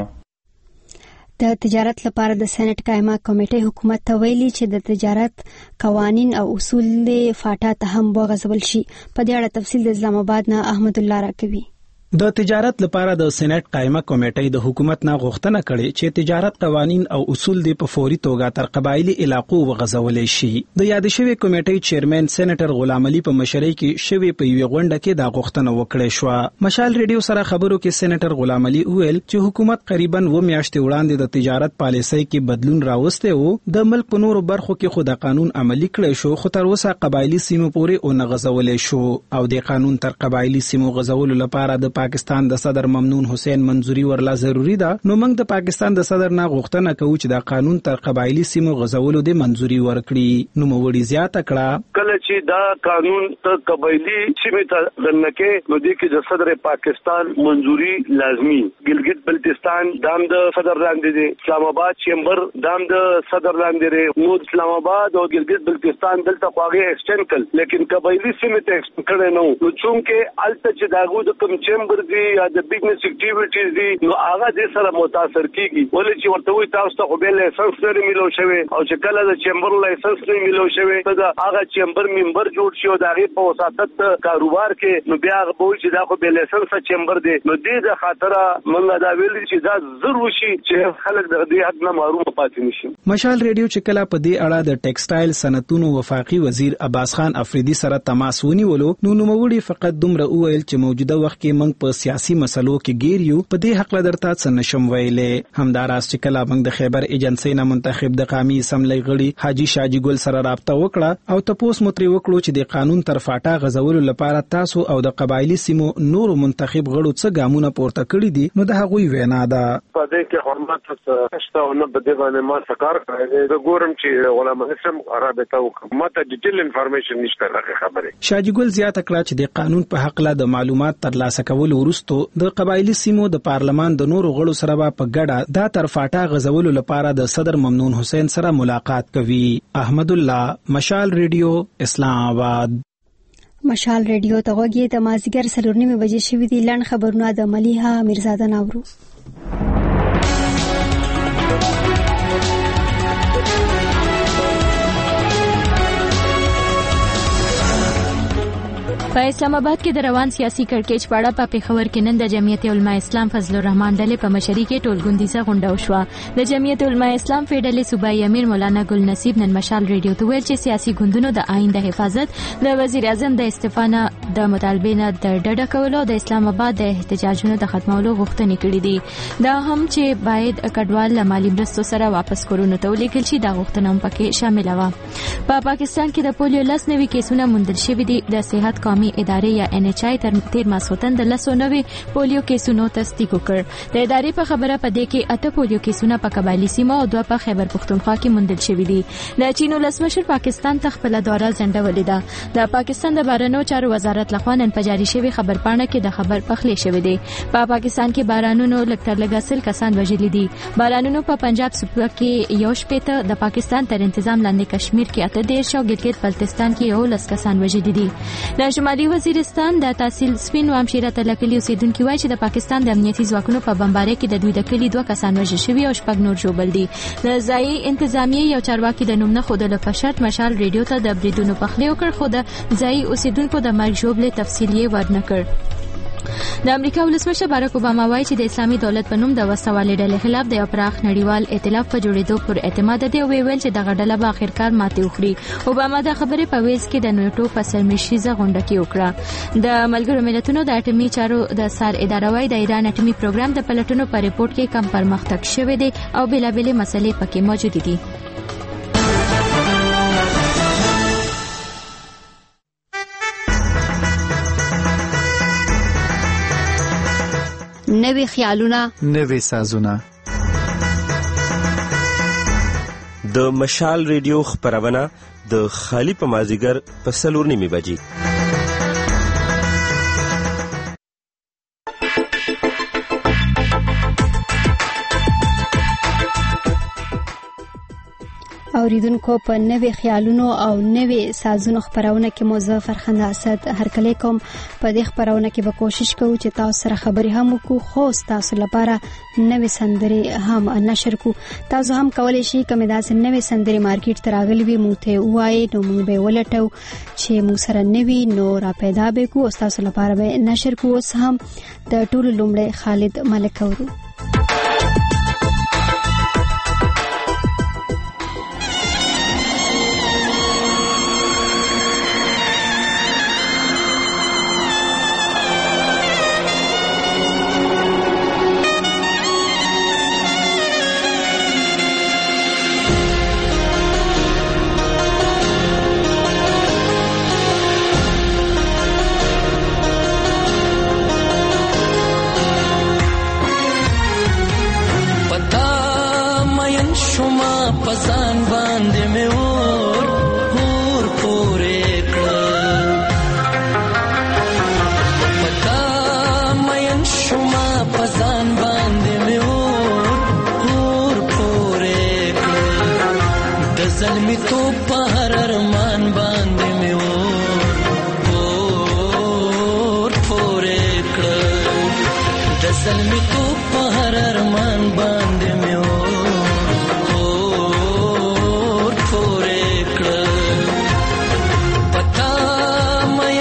د تجارت لپاره د سېنات قائمه کمیټې حکومت ته ویلي چې د تجارت قوانین او اصول فاټا ته هم وغځول شي په دې اړه تفصیل د اسلام آباد نه احمد الله راکوي د تجارت لپاره د سېنات قائمه کمیټې د حکومت نه غوښتنه کړې چې تجارت قوانین او اصول د په فوري توګه تر قبایلی علاقو وغځول شي د یاد شوی کمیټې چیرمن سېنیټر غلام علي په مشرۍ کې شوی په یوه غونډه کې د غوښتنه وکړې شو مشال ریډیو سره خبرو کې سېنیټر غلام علي ویل چې حکومت قریبا و میاشتې وړاندې د تجارت پالیسۍ کې بدلون راوسته وو د ملک په نورو برخو کې خو د قانون عملی کړی شو خو تر اوسه قبایلی سیمو پورې او نه غځول شو او د قانون تر قبایلی سیمو غځولو لپاره د پاکستان د صدر ممنون حسین منظوري ورلا ضروری ده نو موږ د پاکستان د صدر نه غوښتنه کوو چې د قانون تر قبایلی سیمو غځولو د منظوري ورکړي نو موړي زیاته کړه کله چې دا قانون تر قبایلی سیمو ته دنکه نو د کې د صدر پاکستان منظوري لازمی ګلګت بلتستان دام د صدر لاندې دي اسلام آباد چیمبر دام د صدر لاندې دي نو اسلام آباد او ګلګت بلتستان دلته خواږه ایکسټند کړ لیکن قبایلی سیمو ته ایکسټند کړي نو نو چونکه الته چې داغو د کم چیمبر چیمبر دي یا د بزنس اکټیویټیز دي نو هغه د سره متاثر کیږي ولې چې ورته وي تاسو ته خو به لایسنس لري ملو شوی او چې کله د چیمبر لایسنس نه ملو شوی ته هغه چیمبر ممبر جوړ شي او د هغه په وساتت کاروبار کې نو بیا هغه به چې دا خو به لایسنس چیمبر دی نو دې د خاطره موږ دا ویل چې دا ضروري شي چې خلک د دې حق نه محروم پاتې نشي. مشال ریډیو چې کله په دې اړه د ټیکسټایل صنعتونو وفاقي وزیر عباس خان افریدي سره تماس ونیولو نو نوموړي فقط دومره وویل چې موجوده وخت کې موږ په سیاسي مسلو کې ګیر یو په دې حق لدرته څه نشم ویلې. همداراز چې کله موږ د خیبر ایجنسی نه منتخب د قومي اسمبلی غړي حاجی شاجی ګل سره رابطه وکړه او تاسو متری وکړو چې د قانون تر فاټا غزولو لپاره تاسو او د قبایلی سیمو نور منتخب غړو څه ګامونه پورته کړی دي نو د هغوی وینا ده. په دې کې حرمت څه او نه بده باندې ما سکار کړی د ګورم چې علماء اسلام رابطه وکړه ماته ډیټیل انفارمیشن نشته راغی خبره. شاجی ګل زیاته کړه چې د قانون په حق له د معلومات ترلاسه کول وروسته د قبایلی سیمو د پارلمان د نورو غړو سره په ګډه دا تر فاټا غزولو لپاره د صدر ممنون حسین سره ملاقات کوي. احمد الله، مشال ریډیو، اسلام آباد. مشال ریډیو ته غوږی د مازیګر څلور نیمې بجې شوې دي. لنډ خبرونه د ملیحه میرزاده ناورو. په اسلام آباد کې د روان سیاسي کړکېچ په اړه په پیښور کې نن د جمعیت علماء اسلام فضل الرحمن ډلې په مشرۍ کې ټولګوندیزه غونډه وشوه. د جمعیت علماء اسلام فیډلې صوبایي امیر مولانا ګل نصیب نن مشال ریډیو ته ویل چې سیاسي ګوندونو د آئین د حفاظت، د وزیر اعظم د استعفا نه د مطالبې نه د ډډه کولو او د اسلام آباد د احتجاجونو د ختمولو غوښتنې کړې دي. دا هم چې باید کډوال له مالي مرستو سره واپس کورونو ته ولیږل شي دا غوښتنه هم پکې شامل وه. په پاکستان کې د پولیو لس نوي کیسونه موندل شوي دي. د صحت قومي ادارې یا ان ایچ آی تر تیر ماسوتن د لسو نوي پولیو کیسونو تصدیق وکړ. د ادارې په خبره پدې کې اته پولیو کیسونه په قبایلی سیمه او دوه په خیبر پختونخوا کې موندل شوي دي. د چین ولسمشر پاکستان ته خپل دوره ځنډولې ده. د پاکستان د بهرنیو چارو وزارت لخوا نن په جاري شوی خبرپاڼه کې د خبر پخلی شوی دی. په پا پاکستان کې بارانونو لکټر لګاسل کسان وژلي دي. بارانونو په پنجاب صوبه کې یو شپېته، د پاکستان تر تنظیم لاندې کشمیر کې اته دیرش او ګلګت بلتستان کې یو لس کسان وژلي دي. د شمالي وزیرستان د تحصیل سپین وامشیره تلکلی اوسیدونکو وایي چې د پاکستان د امنیتي ځواکونو په بمبارۍ کې د دوی د کلی دوه کسان وژل شوي او شپږ نور ژوبل دي. د ځایي انتظامیې یو چارواکي د نوم نه ښودلو په شرط مشال ریډیو ته د بریدونو پخلی وکړ خو د ځایي اوسیدونکو د مرګ ژوبلې تفصیل یې ورنه کړ. د امریکا ولسمشر باراک اوباما وایي چې د اسلامي دولت په نوم د وسوالې ډلې خلاف د یو پراخ نړیوال ائتلاف په جوړېدو پر اعتماد دی او ویل چې دغه ډله به اخرکار ماتې وخوري. اوباما دا خبرې په ویلز کې د نیټو په سرمشریزه غونډه کې وکړه. د ملګرو ملتونو د اټومي چارو د سر اداره وايي د ایران اټومي پروګرام د پلټونو په ریپورت کې کم پرمختګ شوی دی او بېلابېلې مسلې پکې موجود دي. نوې خیالونه، نوې سازونه. د مشال ریډیو خبرونه د خالی په مازیګر په څلور نیمې بجې. اوریدونکو په نوې خیالونو او نوې سازونو خبرونه کې مو زه فرخنده اسد هرکلی کوم. په دې خبرونه کې به کوشش کوو چې تاسو سره خبرې هم وکړو خو تاسو لپاره نوې سندرې هم نشر کو. تاسو هم کولای شئ کومه داسې نوې سندرې مارکیټ ته راغلي وي موږ ته وایي نو موږ به ولټو چې موږ سره نوې نو را پیدا به کو او تاسو لپاره به نشر کو. اوس هم د ټولو لومړی خالد ملک اورو.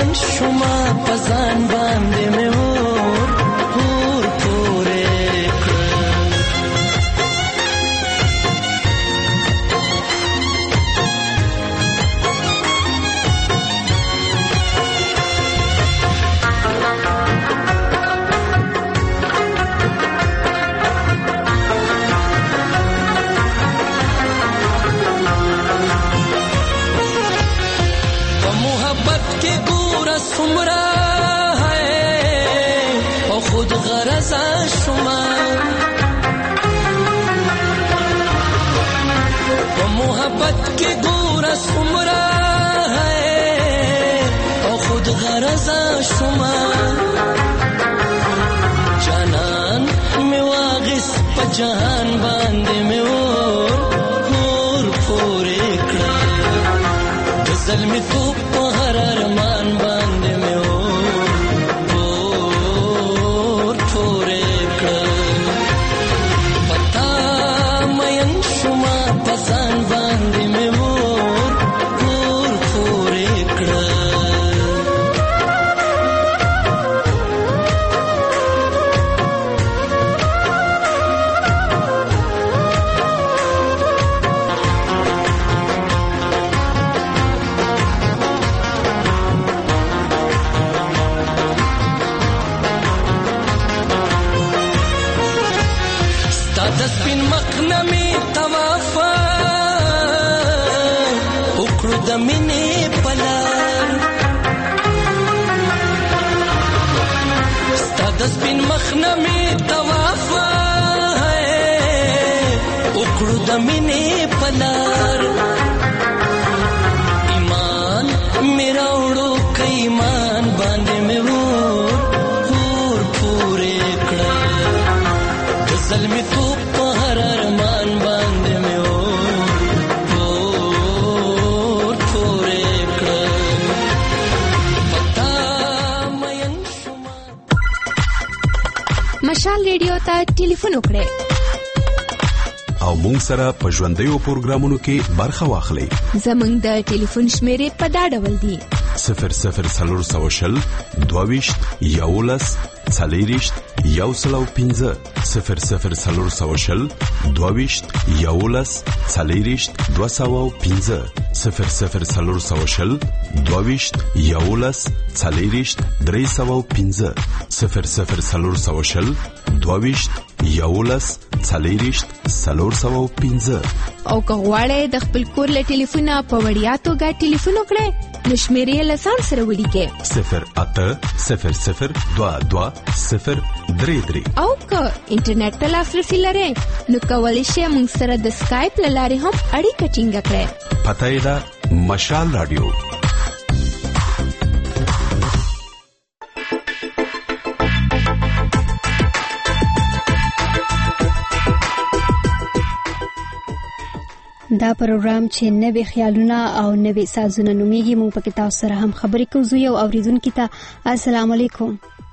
مین شما پزان باندې مې اور اور پورې سمرا ہے او خود غرض شما و محبت کی گورا سمرا ہے او خود غرض شما جانان میں واغس پجان باندے میں اور اور پورے کڑا ظلمی تو پہر ارمان باندے میں دسپین مخنمی توافا اکڑو دمینی پلار ستا دسپین مخنمی توافا اکڑو دمینی پلار ایمان میرا اڑو کئی ایمان باندے میں اور اور پورے کڑا ظلمی تو پہر ارمان باندے میں اور پورے کڑا پتا مین شما. مشال ریډیو ته ټلیفون وکړئ او مونږ سره په ژوندیو پروګرامونو کې برخه واخلئ. زمونږ د ټلیفون شمیرې په دا ډول دي: صفر صفر څلور سوه شل دوه ویشت یولس څلېرویشت یو سل او پنځه صفر صفر څلور سوه شل دوه ویشت یولس څلېرویشت دوه سوه او پنځه صفر صفر څلور سوه شل دوه ویشت یولس څلېرویشت درې سوه او پنځه صفر صفر څلور سوه شل دوه ویشت یولس څلېرویشت څلور سوه او پنځه. او که غواړئ د خپل کور له ټلیفونه په وړیا توګه ټلیفون وکړئ نو شمیرې یې له ځان سره ولیکئ: صفر اته صفر صفر دوه دوه صفر درې درې. او که انټرنیټ ته لاسرسي لرئ نو کولی شئ موږ سره د سکایپ له لارې هم اړیکه ټینګه کړئ. پته یې ده مشال راډیو. دا پروګرام چې نوې خیالونه او نوې سازونه نومېږي، موږ پکې تاسو سره هم خبرې کوو. یو اوریدونکي ته السلام علیکم.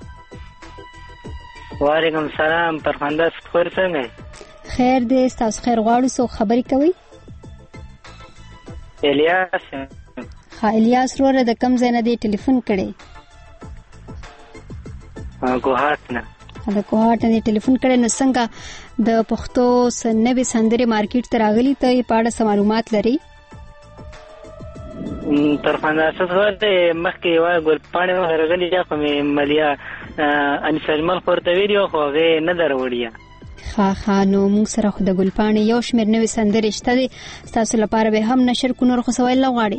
وعلیکم السلام. پرخنده خیر څنګه؟ خیر دې، تاسو خیر غواړو. څوک خبرې کوي؟ الیاس. ها الیاس وروره، د کوم ځای نه دې ټلیفون کړی؟ ګوهات نه. د کوهاټ نه ټلیفون کړي. نو څنګه د پښتو نوې سندرې مارکیټ ته راغلي، ته په اړه څه معلومات لري؟ تر خانداسه څه مخکې یو ګلپاڼې راغلي چې په ملیا ان سلمان خورته ویډیو خو هغه نه دروړیا. ها ها نو موږ سره خو د ګلپاڼې یو شمېر نوې سندرې شته دي، تاسو لپاره به هم نشر کو نور خو سوال نه غواړي.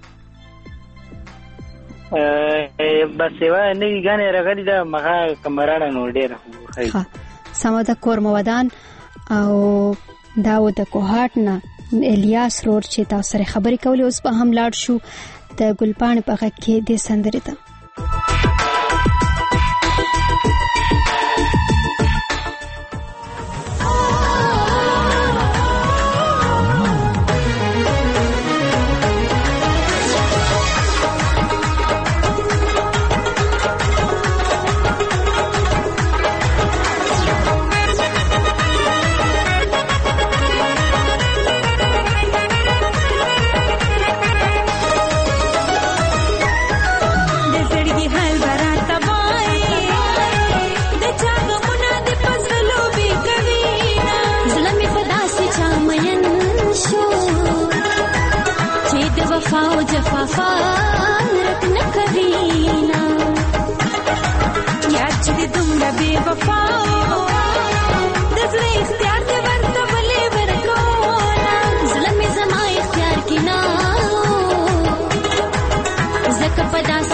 بس یو نوې غانې راغلي دا مغه کمراړه نو ډېر ها سماده کور مودان او داو د کوهاټ نه الیاس رور چې تاسو سره خبرې کولې. اوس په هم لاړ شو د ګلپاڼې په غږ کې د سندرې ته. This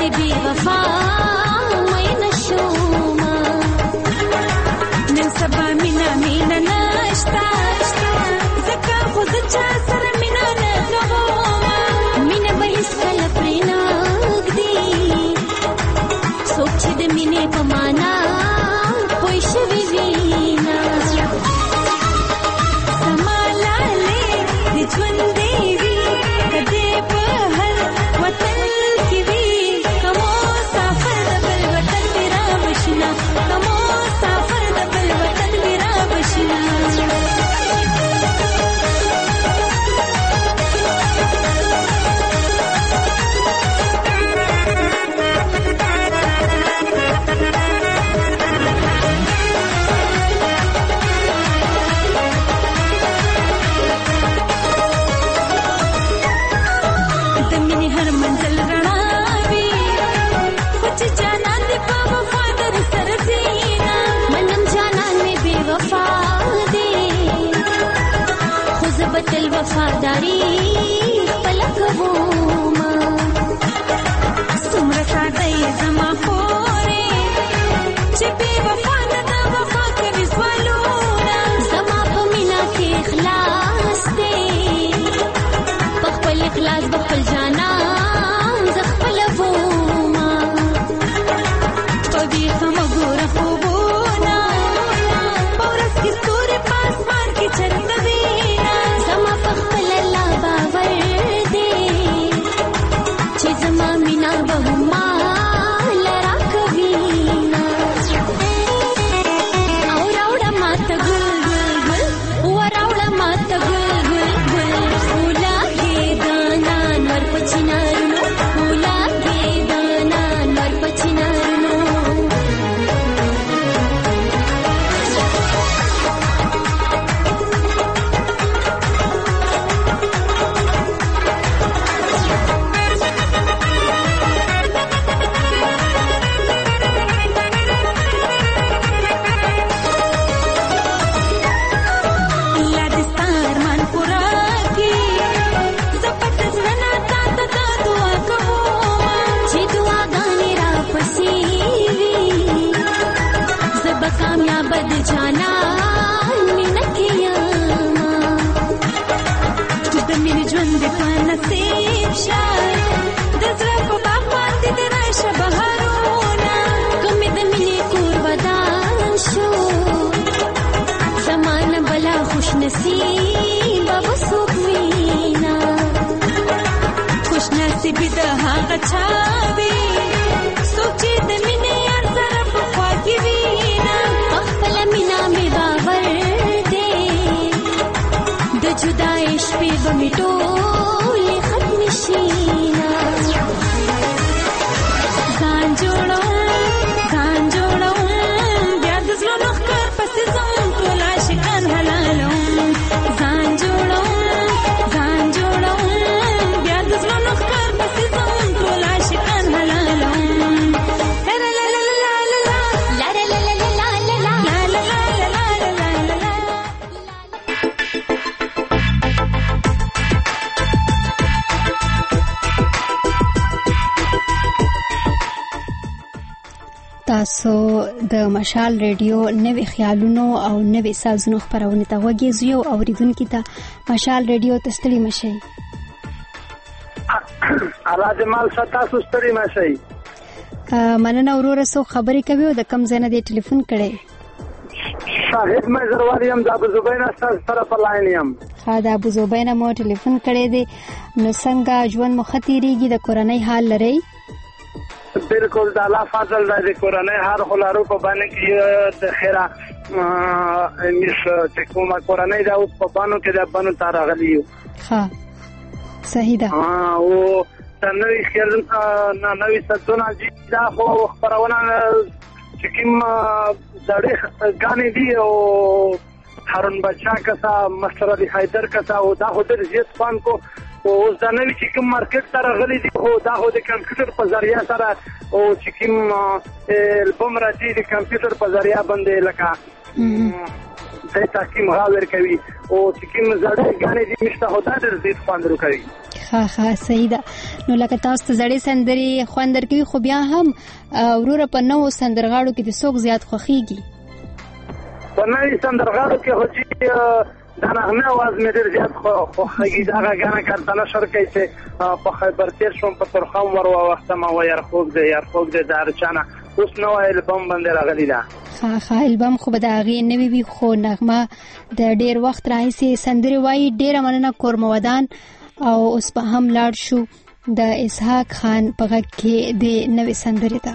چې بې وفا مې نشوما نن سبا مینا مینا نشتا زکه خو د چا سره مینا نه کوما مینا به هیڅکله پرې نه ږدي څوک چې د مینې په معنا پوه شوي وینا زما لالې د ژوند دې وي که دې په هر وطن کې وي که مسافر د بل وطن دې را بشنه که مسافر د بل وطن دې را بشنه بتل وفاداری پلک ووما سمره ساده زما پوره چې بې وفا نه د وفا کوي سوالونه زما په مینا کې اخلاص دی په خپل اخلاص به خپل جانان زه خپله ووما په بیخه مه ګوره خوبونه په ورځ کې ستوري په اسمان کې چرته وي مینا بهما لرا کوینا او راوړه ماته ګل ګل ګل و راوړه ماته ګل ګل ګل ولاګې دانا نور پچینارونو ولاګې دانا نور پچینارونو بد جانا مینا کیاما د مینې ژوند په نصیب شای د زړه په باغ باندې د راشه بهارونه کمې د مینې کور ودان شو زمانه بلا خوش نصیب به څوک وینا خوش نصیب د هغه چا وي څوک چې د مینې یار سره په خوا کې وینا مینا می باور دے د جدای شپې به می ټولې ختم شینا ځان جوړوم ځان جوړوم بیا د زړه نخکر پسې ځم ټول عاشقان حلالوم ځان جوړوم ځان جوړوم بیا د زړه نخکر پسې ځم ټول عاشقان حلالوم تاسو د مشال ریډیو نوې خیالونو او نوې سازونو خبرونه ته وګورئ او اوریدونکو ته مشال ریډیو ته ستړي مشئ. اراده مال تاسو ستړي مشئ. مننه وروره سو خبرې کوي او د کم ځای نه دی ټلیفون کړي. شاهد مې زروالي هم د ابو زبینا سره په لاین یم. ها د ابو زبینا مو ټلیفون کړي دی. نو څنګه ژوند مختیریږي د کورنۍ حال لري؟ بالکل د الله فضل د کورنۍ هر خلارو په باندې کې د خیره مش چې کومه کورنۍ دا اوس په باندې کې د باندې تار غلی. ها صحیح ده. او نوې خیال نه نوې ستونه دا خو خبرونه چې کوم دړې غانې دی او هارون بچا کسا مستر علي حیدر کسا او دا خو د زیات فان کو او دا نوې چې کوم مارکیټ تر غلي دی او دا خو د کمپیوټر په ذریعہ سره او چې کوم البوم راځي د کمپیوټر په ذریعہ باندې لکه ته تحکیم غاور کوي او چې کوم زړه غانې دي مشته هوتا ډېر زیات خواندرو کوي. ها ها صحیح ده. نو لکه تاسو ته زړې سندرې خواندر کوي خو بیا هم وروره په نوو سندرغاړو کې د څوک زیات خوښیږي؟ په نوې سندرغاړو کې خو چې دا نغمه आवाज مې ډېر زیات خوښیږي. دا غاڼه کارتنه شرکې چې په خیبر تیر شوم په ترخم ور وخته ما و یار خوب دې یار خوب دې دارچانه اوس نو البم باندې راغلی دا. ها ها البم خو به د هغې نوې وي خو نغمه د ډېر وخت راهیسې سندرې وایي. ډېره مننه کورمودان. او اوس به هم لاړ شو د اسحاق خان په غږ کې د نوې سندرې ته.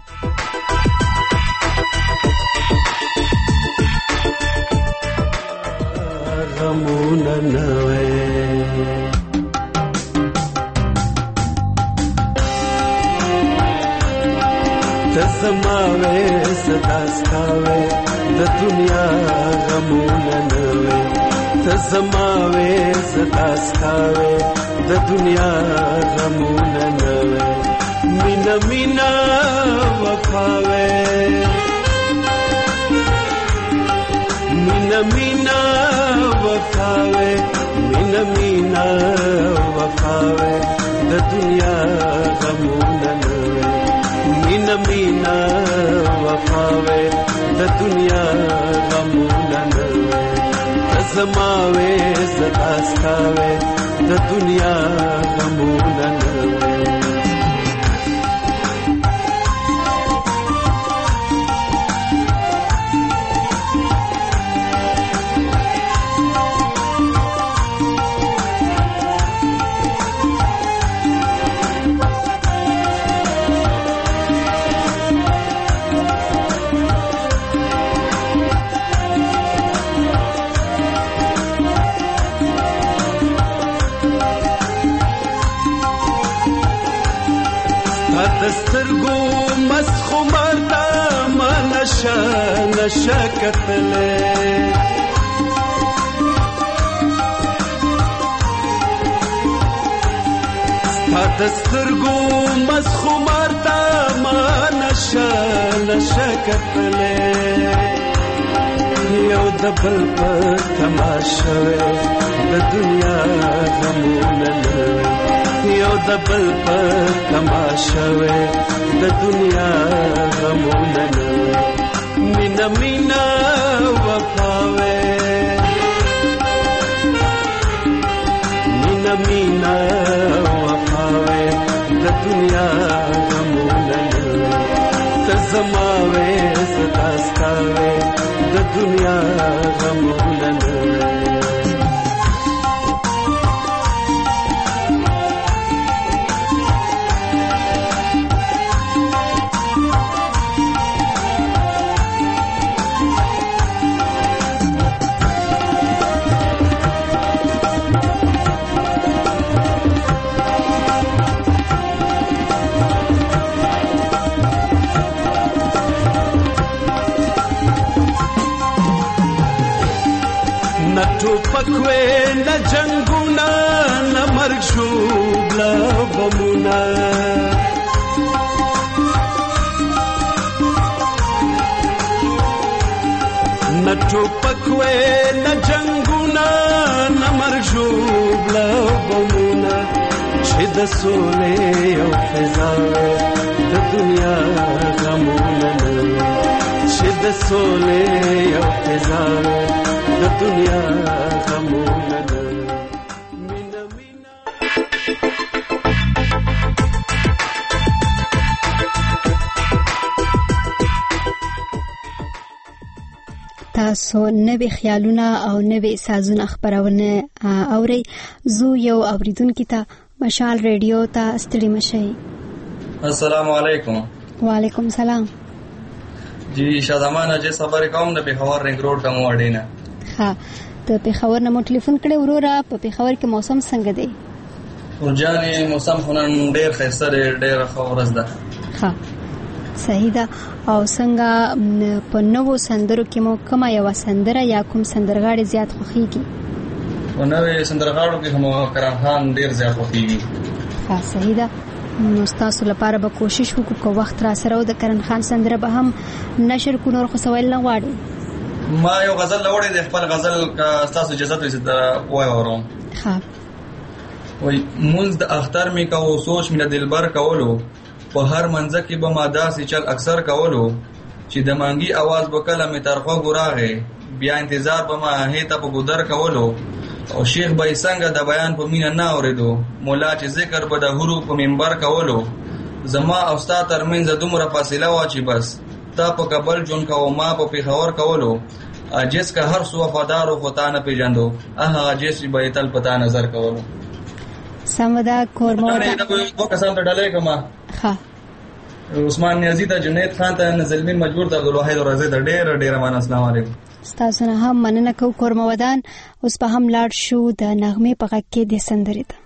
غمونه نوې ته زما وې صدا ستاوې د دنیا غمونه نوې ته زما وې صدا ستاوې د دنیا غمونه نوې مینا مینا وفاوې مینا مینا وفاوے مینا مینا وفاوے د دنیا غمونه نوې مینا مینا وفاوے د دنیا غمونه نوې زما وې زدا ستاوې د دنیا غمونه نوې دسترګو مسخو مردا ما نشه نشه کتلې دسترګو مسخو مردا ما نشه نشه کتلې یو د بل په تماشه د دنیا غمونه یو د بل په تماشه د دنیا غمونه مینا مینا وفاوې مینا مینا وفاوې د دنیا غمونه ته زما وې صدا ستاوې د دنیا غمونه ټوپکوې نه جنګونه نه مرګ ژوبله بمونه نه ټوپکوې نه جنګونه نه مرګ ژوبله بمونه چې د سولې او فضا د دنیا غمونه چې د سولې او فضا د دنیا غمونه مینا مینا تاسو نوې خیالونه او نوې سازونه خبرونه اوري. زو یو اوریدونکو ته مشال ریډیو ته ستړي مشي. السلام علیکم. وعلیکم سلام. جی شادمان اجي خبر کوم د پیښور رنګ روډ کوم وډینا. ها ته پیښور نه مو ټلیفون کړې وروره. په پیښور کې موسم څنګه دی؟ ورجانې موسم خو نن ډېر ښایسته دی، ډېره ښه ورځ ده. ها صحیح ده. او څنګه په نوو سندرو کې مو کومه یوه سندره یا کوم سندرغاړی زیات خوښیږي؟ په نوې سندرغاړو کې هم کرم خان ډېر زیات خوښیږي. ها صحیح ده. نو ستاسو لپاره به کوشش وکړو که وخت را سره و د کرن خان سندره به هم نشر کو. نور خو سوال نه غواړي؟ ما یو غزل لوړې د خپل غزل کا تاسو اجازه وې وای اورم. ها وای مونږ د اختر می کو سوچ می دلبر کولو په هر منځ کې به ما داسې چل اکثر کولو چې د مانګي आवाज وکړه می ترخوا ګراغه بیا انتظار به ما هیته په ګدر کولو او شیخ به څنګه د بیان په مینا نه اوریدو مولا چې ذکر به د هرو په منبر کولو زما او ستا ترمنځ دومره فاصله وا چې بس تا په قبل جون کا او ما په پیښور کولو عاجز کا هر سو وفادار او خطا نه پیژندو اه عاجز به تل پتا نظر کولو. سمدا کورمو نه نه کوم کسان ته ډالې کما ها عثمان نیازی ته جنید خان ته نزلمین مجبور ته عبدالواحد رازی ته ډېر ډېر مان السلام علیکم. تاسو نه هم مننه کو کورمودان. اوس په هم لاړ شو د نغمه په غږ کې د سندرې ته.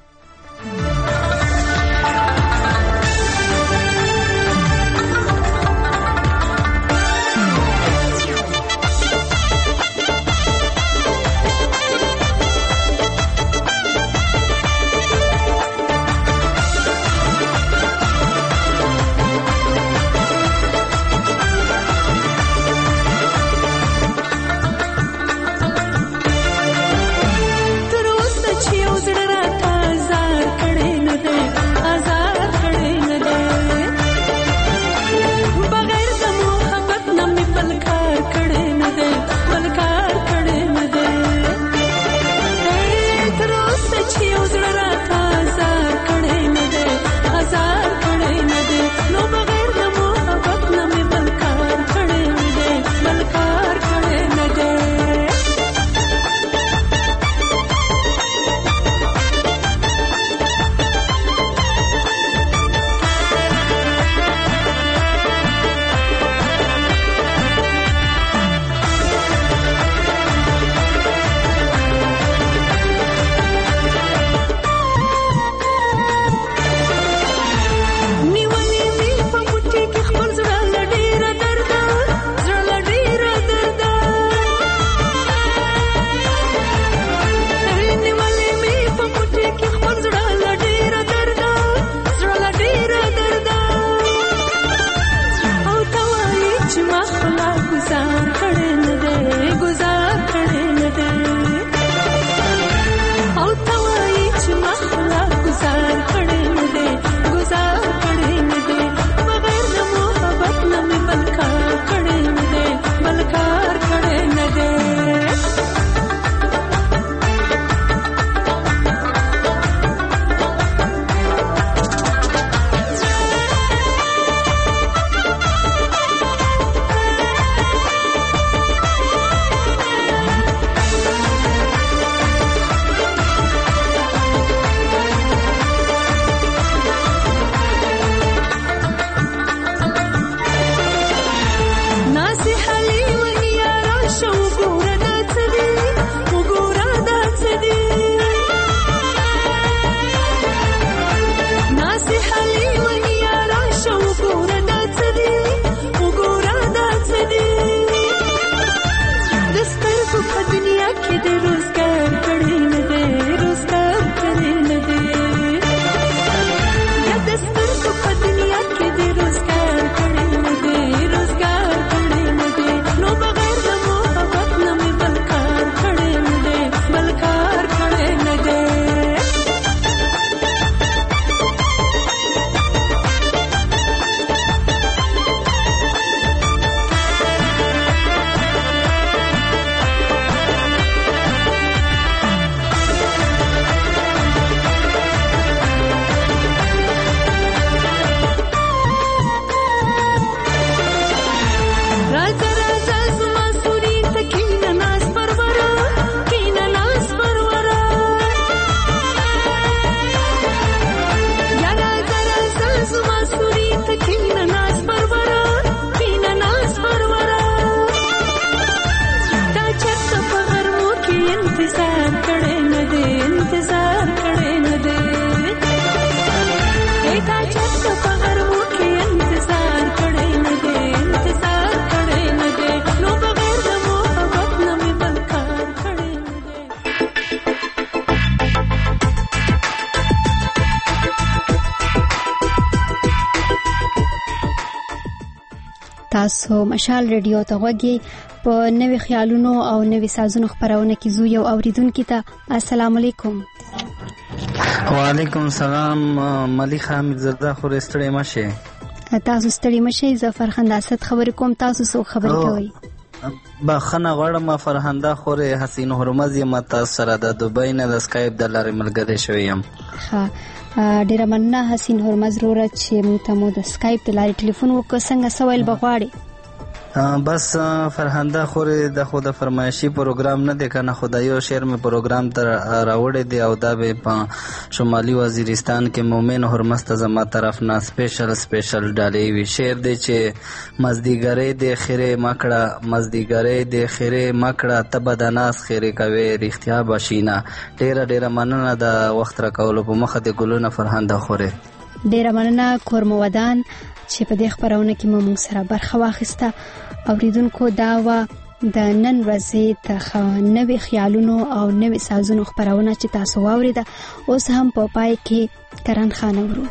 تاسو مشال ریډیو ته وګورئ. په نوي خیالونو او نوي سازونو خبرونه کې زو یو اوریدونکو ته السلام علیکم. وعلیکم السلام. ملک حامد زردا خو رستړی مشه. تاسو ستړي مشه. زه فرخنده اسد خبرې کوم. تاسو څه خبرې کوئ؟ بخښنه غواړم فرهنده خورې حسین هرمز یم. تاسو سره د دوبۍ نه د سکایپ د لارې ملګری شوی یم. ښه ډېره مننه حسین هرمز وروره چې موږ ته مو د سکایپ د لارې ټلیفون وکړ. څنګه څه ویل به غواړې؟ بس فرهنده خورې د خو د فرمایشي پروګرام نه دی که نه، خو د یو شعر مې پروګرام ته راوړی دی او دا به په شمالي وزیرستان کې مومن هرمز ته زما طرف نه سپیشل سپیشل ډالۍ وي. شعر دی چې مزدیګرۍ دی خیرې مکړه، مزدیګرۍ دی خیرې مکړه، ته به د ناس خیرې کوې رښتیا به شینه. ډېره ډېره مننه د وخت راکولو په مخه د ګلونه فرهنده خورې. ډېره مننه کورمودان چې په دې خبرونه کې موږ سره برخه واخیسته. اوریدونکو دا و د نن ورځې د نوي خیالونو او نوي سازونو خبرونه چې تاسو واوریده. اوس هم په پای کې کرن خان ورو.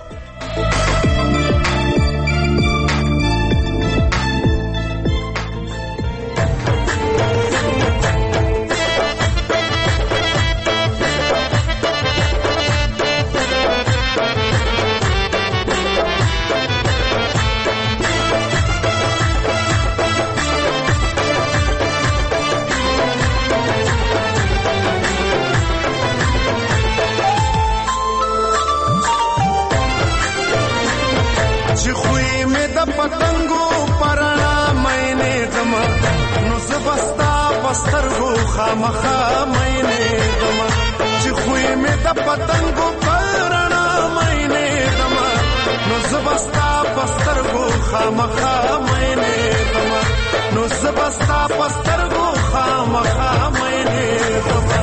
پتنګو پرانا مینه دما نو زبستا پسترګو خامخا مینه دما چې خوې مې د پتنګو پرانا مینه دما نو زبستا پسترګو خامخا مینه دما نو زبستا پسترګو خامخا مینه دما.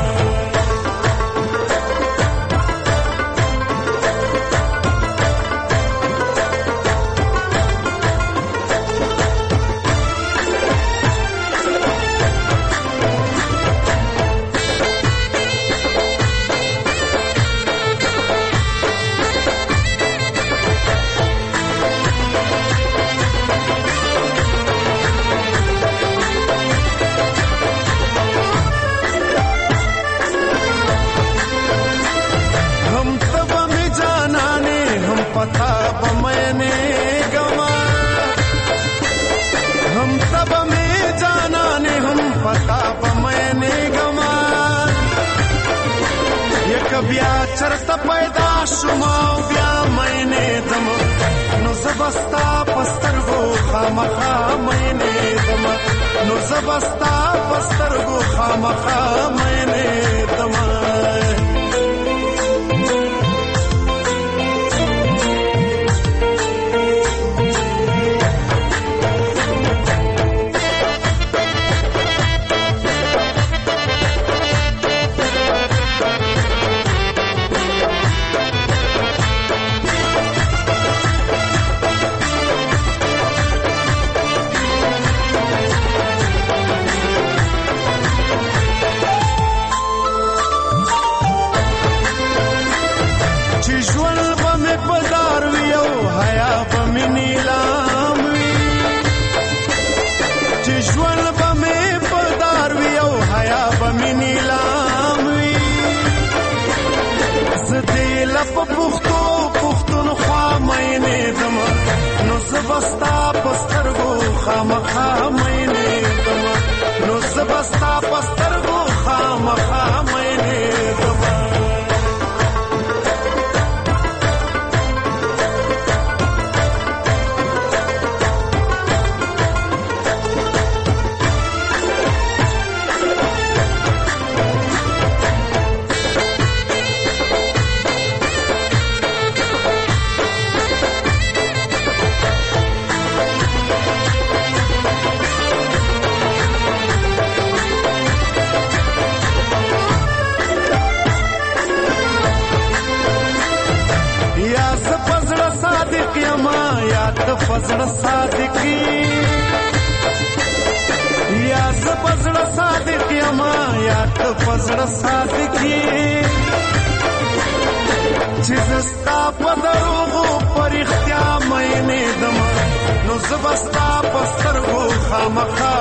بیا چرته پیدا شوما بیا مینه دم نو زبستا پسترګو خامخا مینه دم نو زبستا پسترګو خامخا مینه دم. زبستا پسترګو خامخا مینه دما نو زبستا پسترګو خامخا مینه دما. فزړه صادقي یا ز فزړه صادقي ما یا ته فزړه صادقي چې زستا په دروغو پر اختیا مې نه دم نو زبستا پسترګو خامخا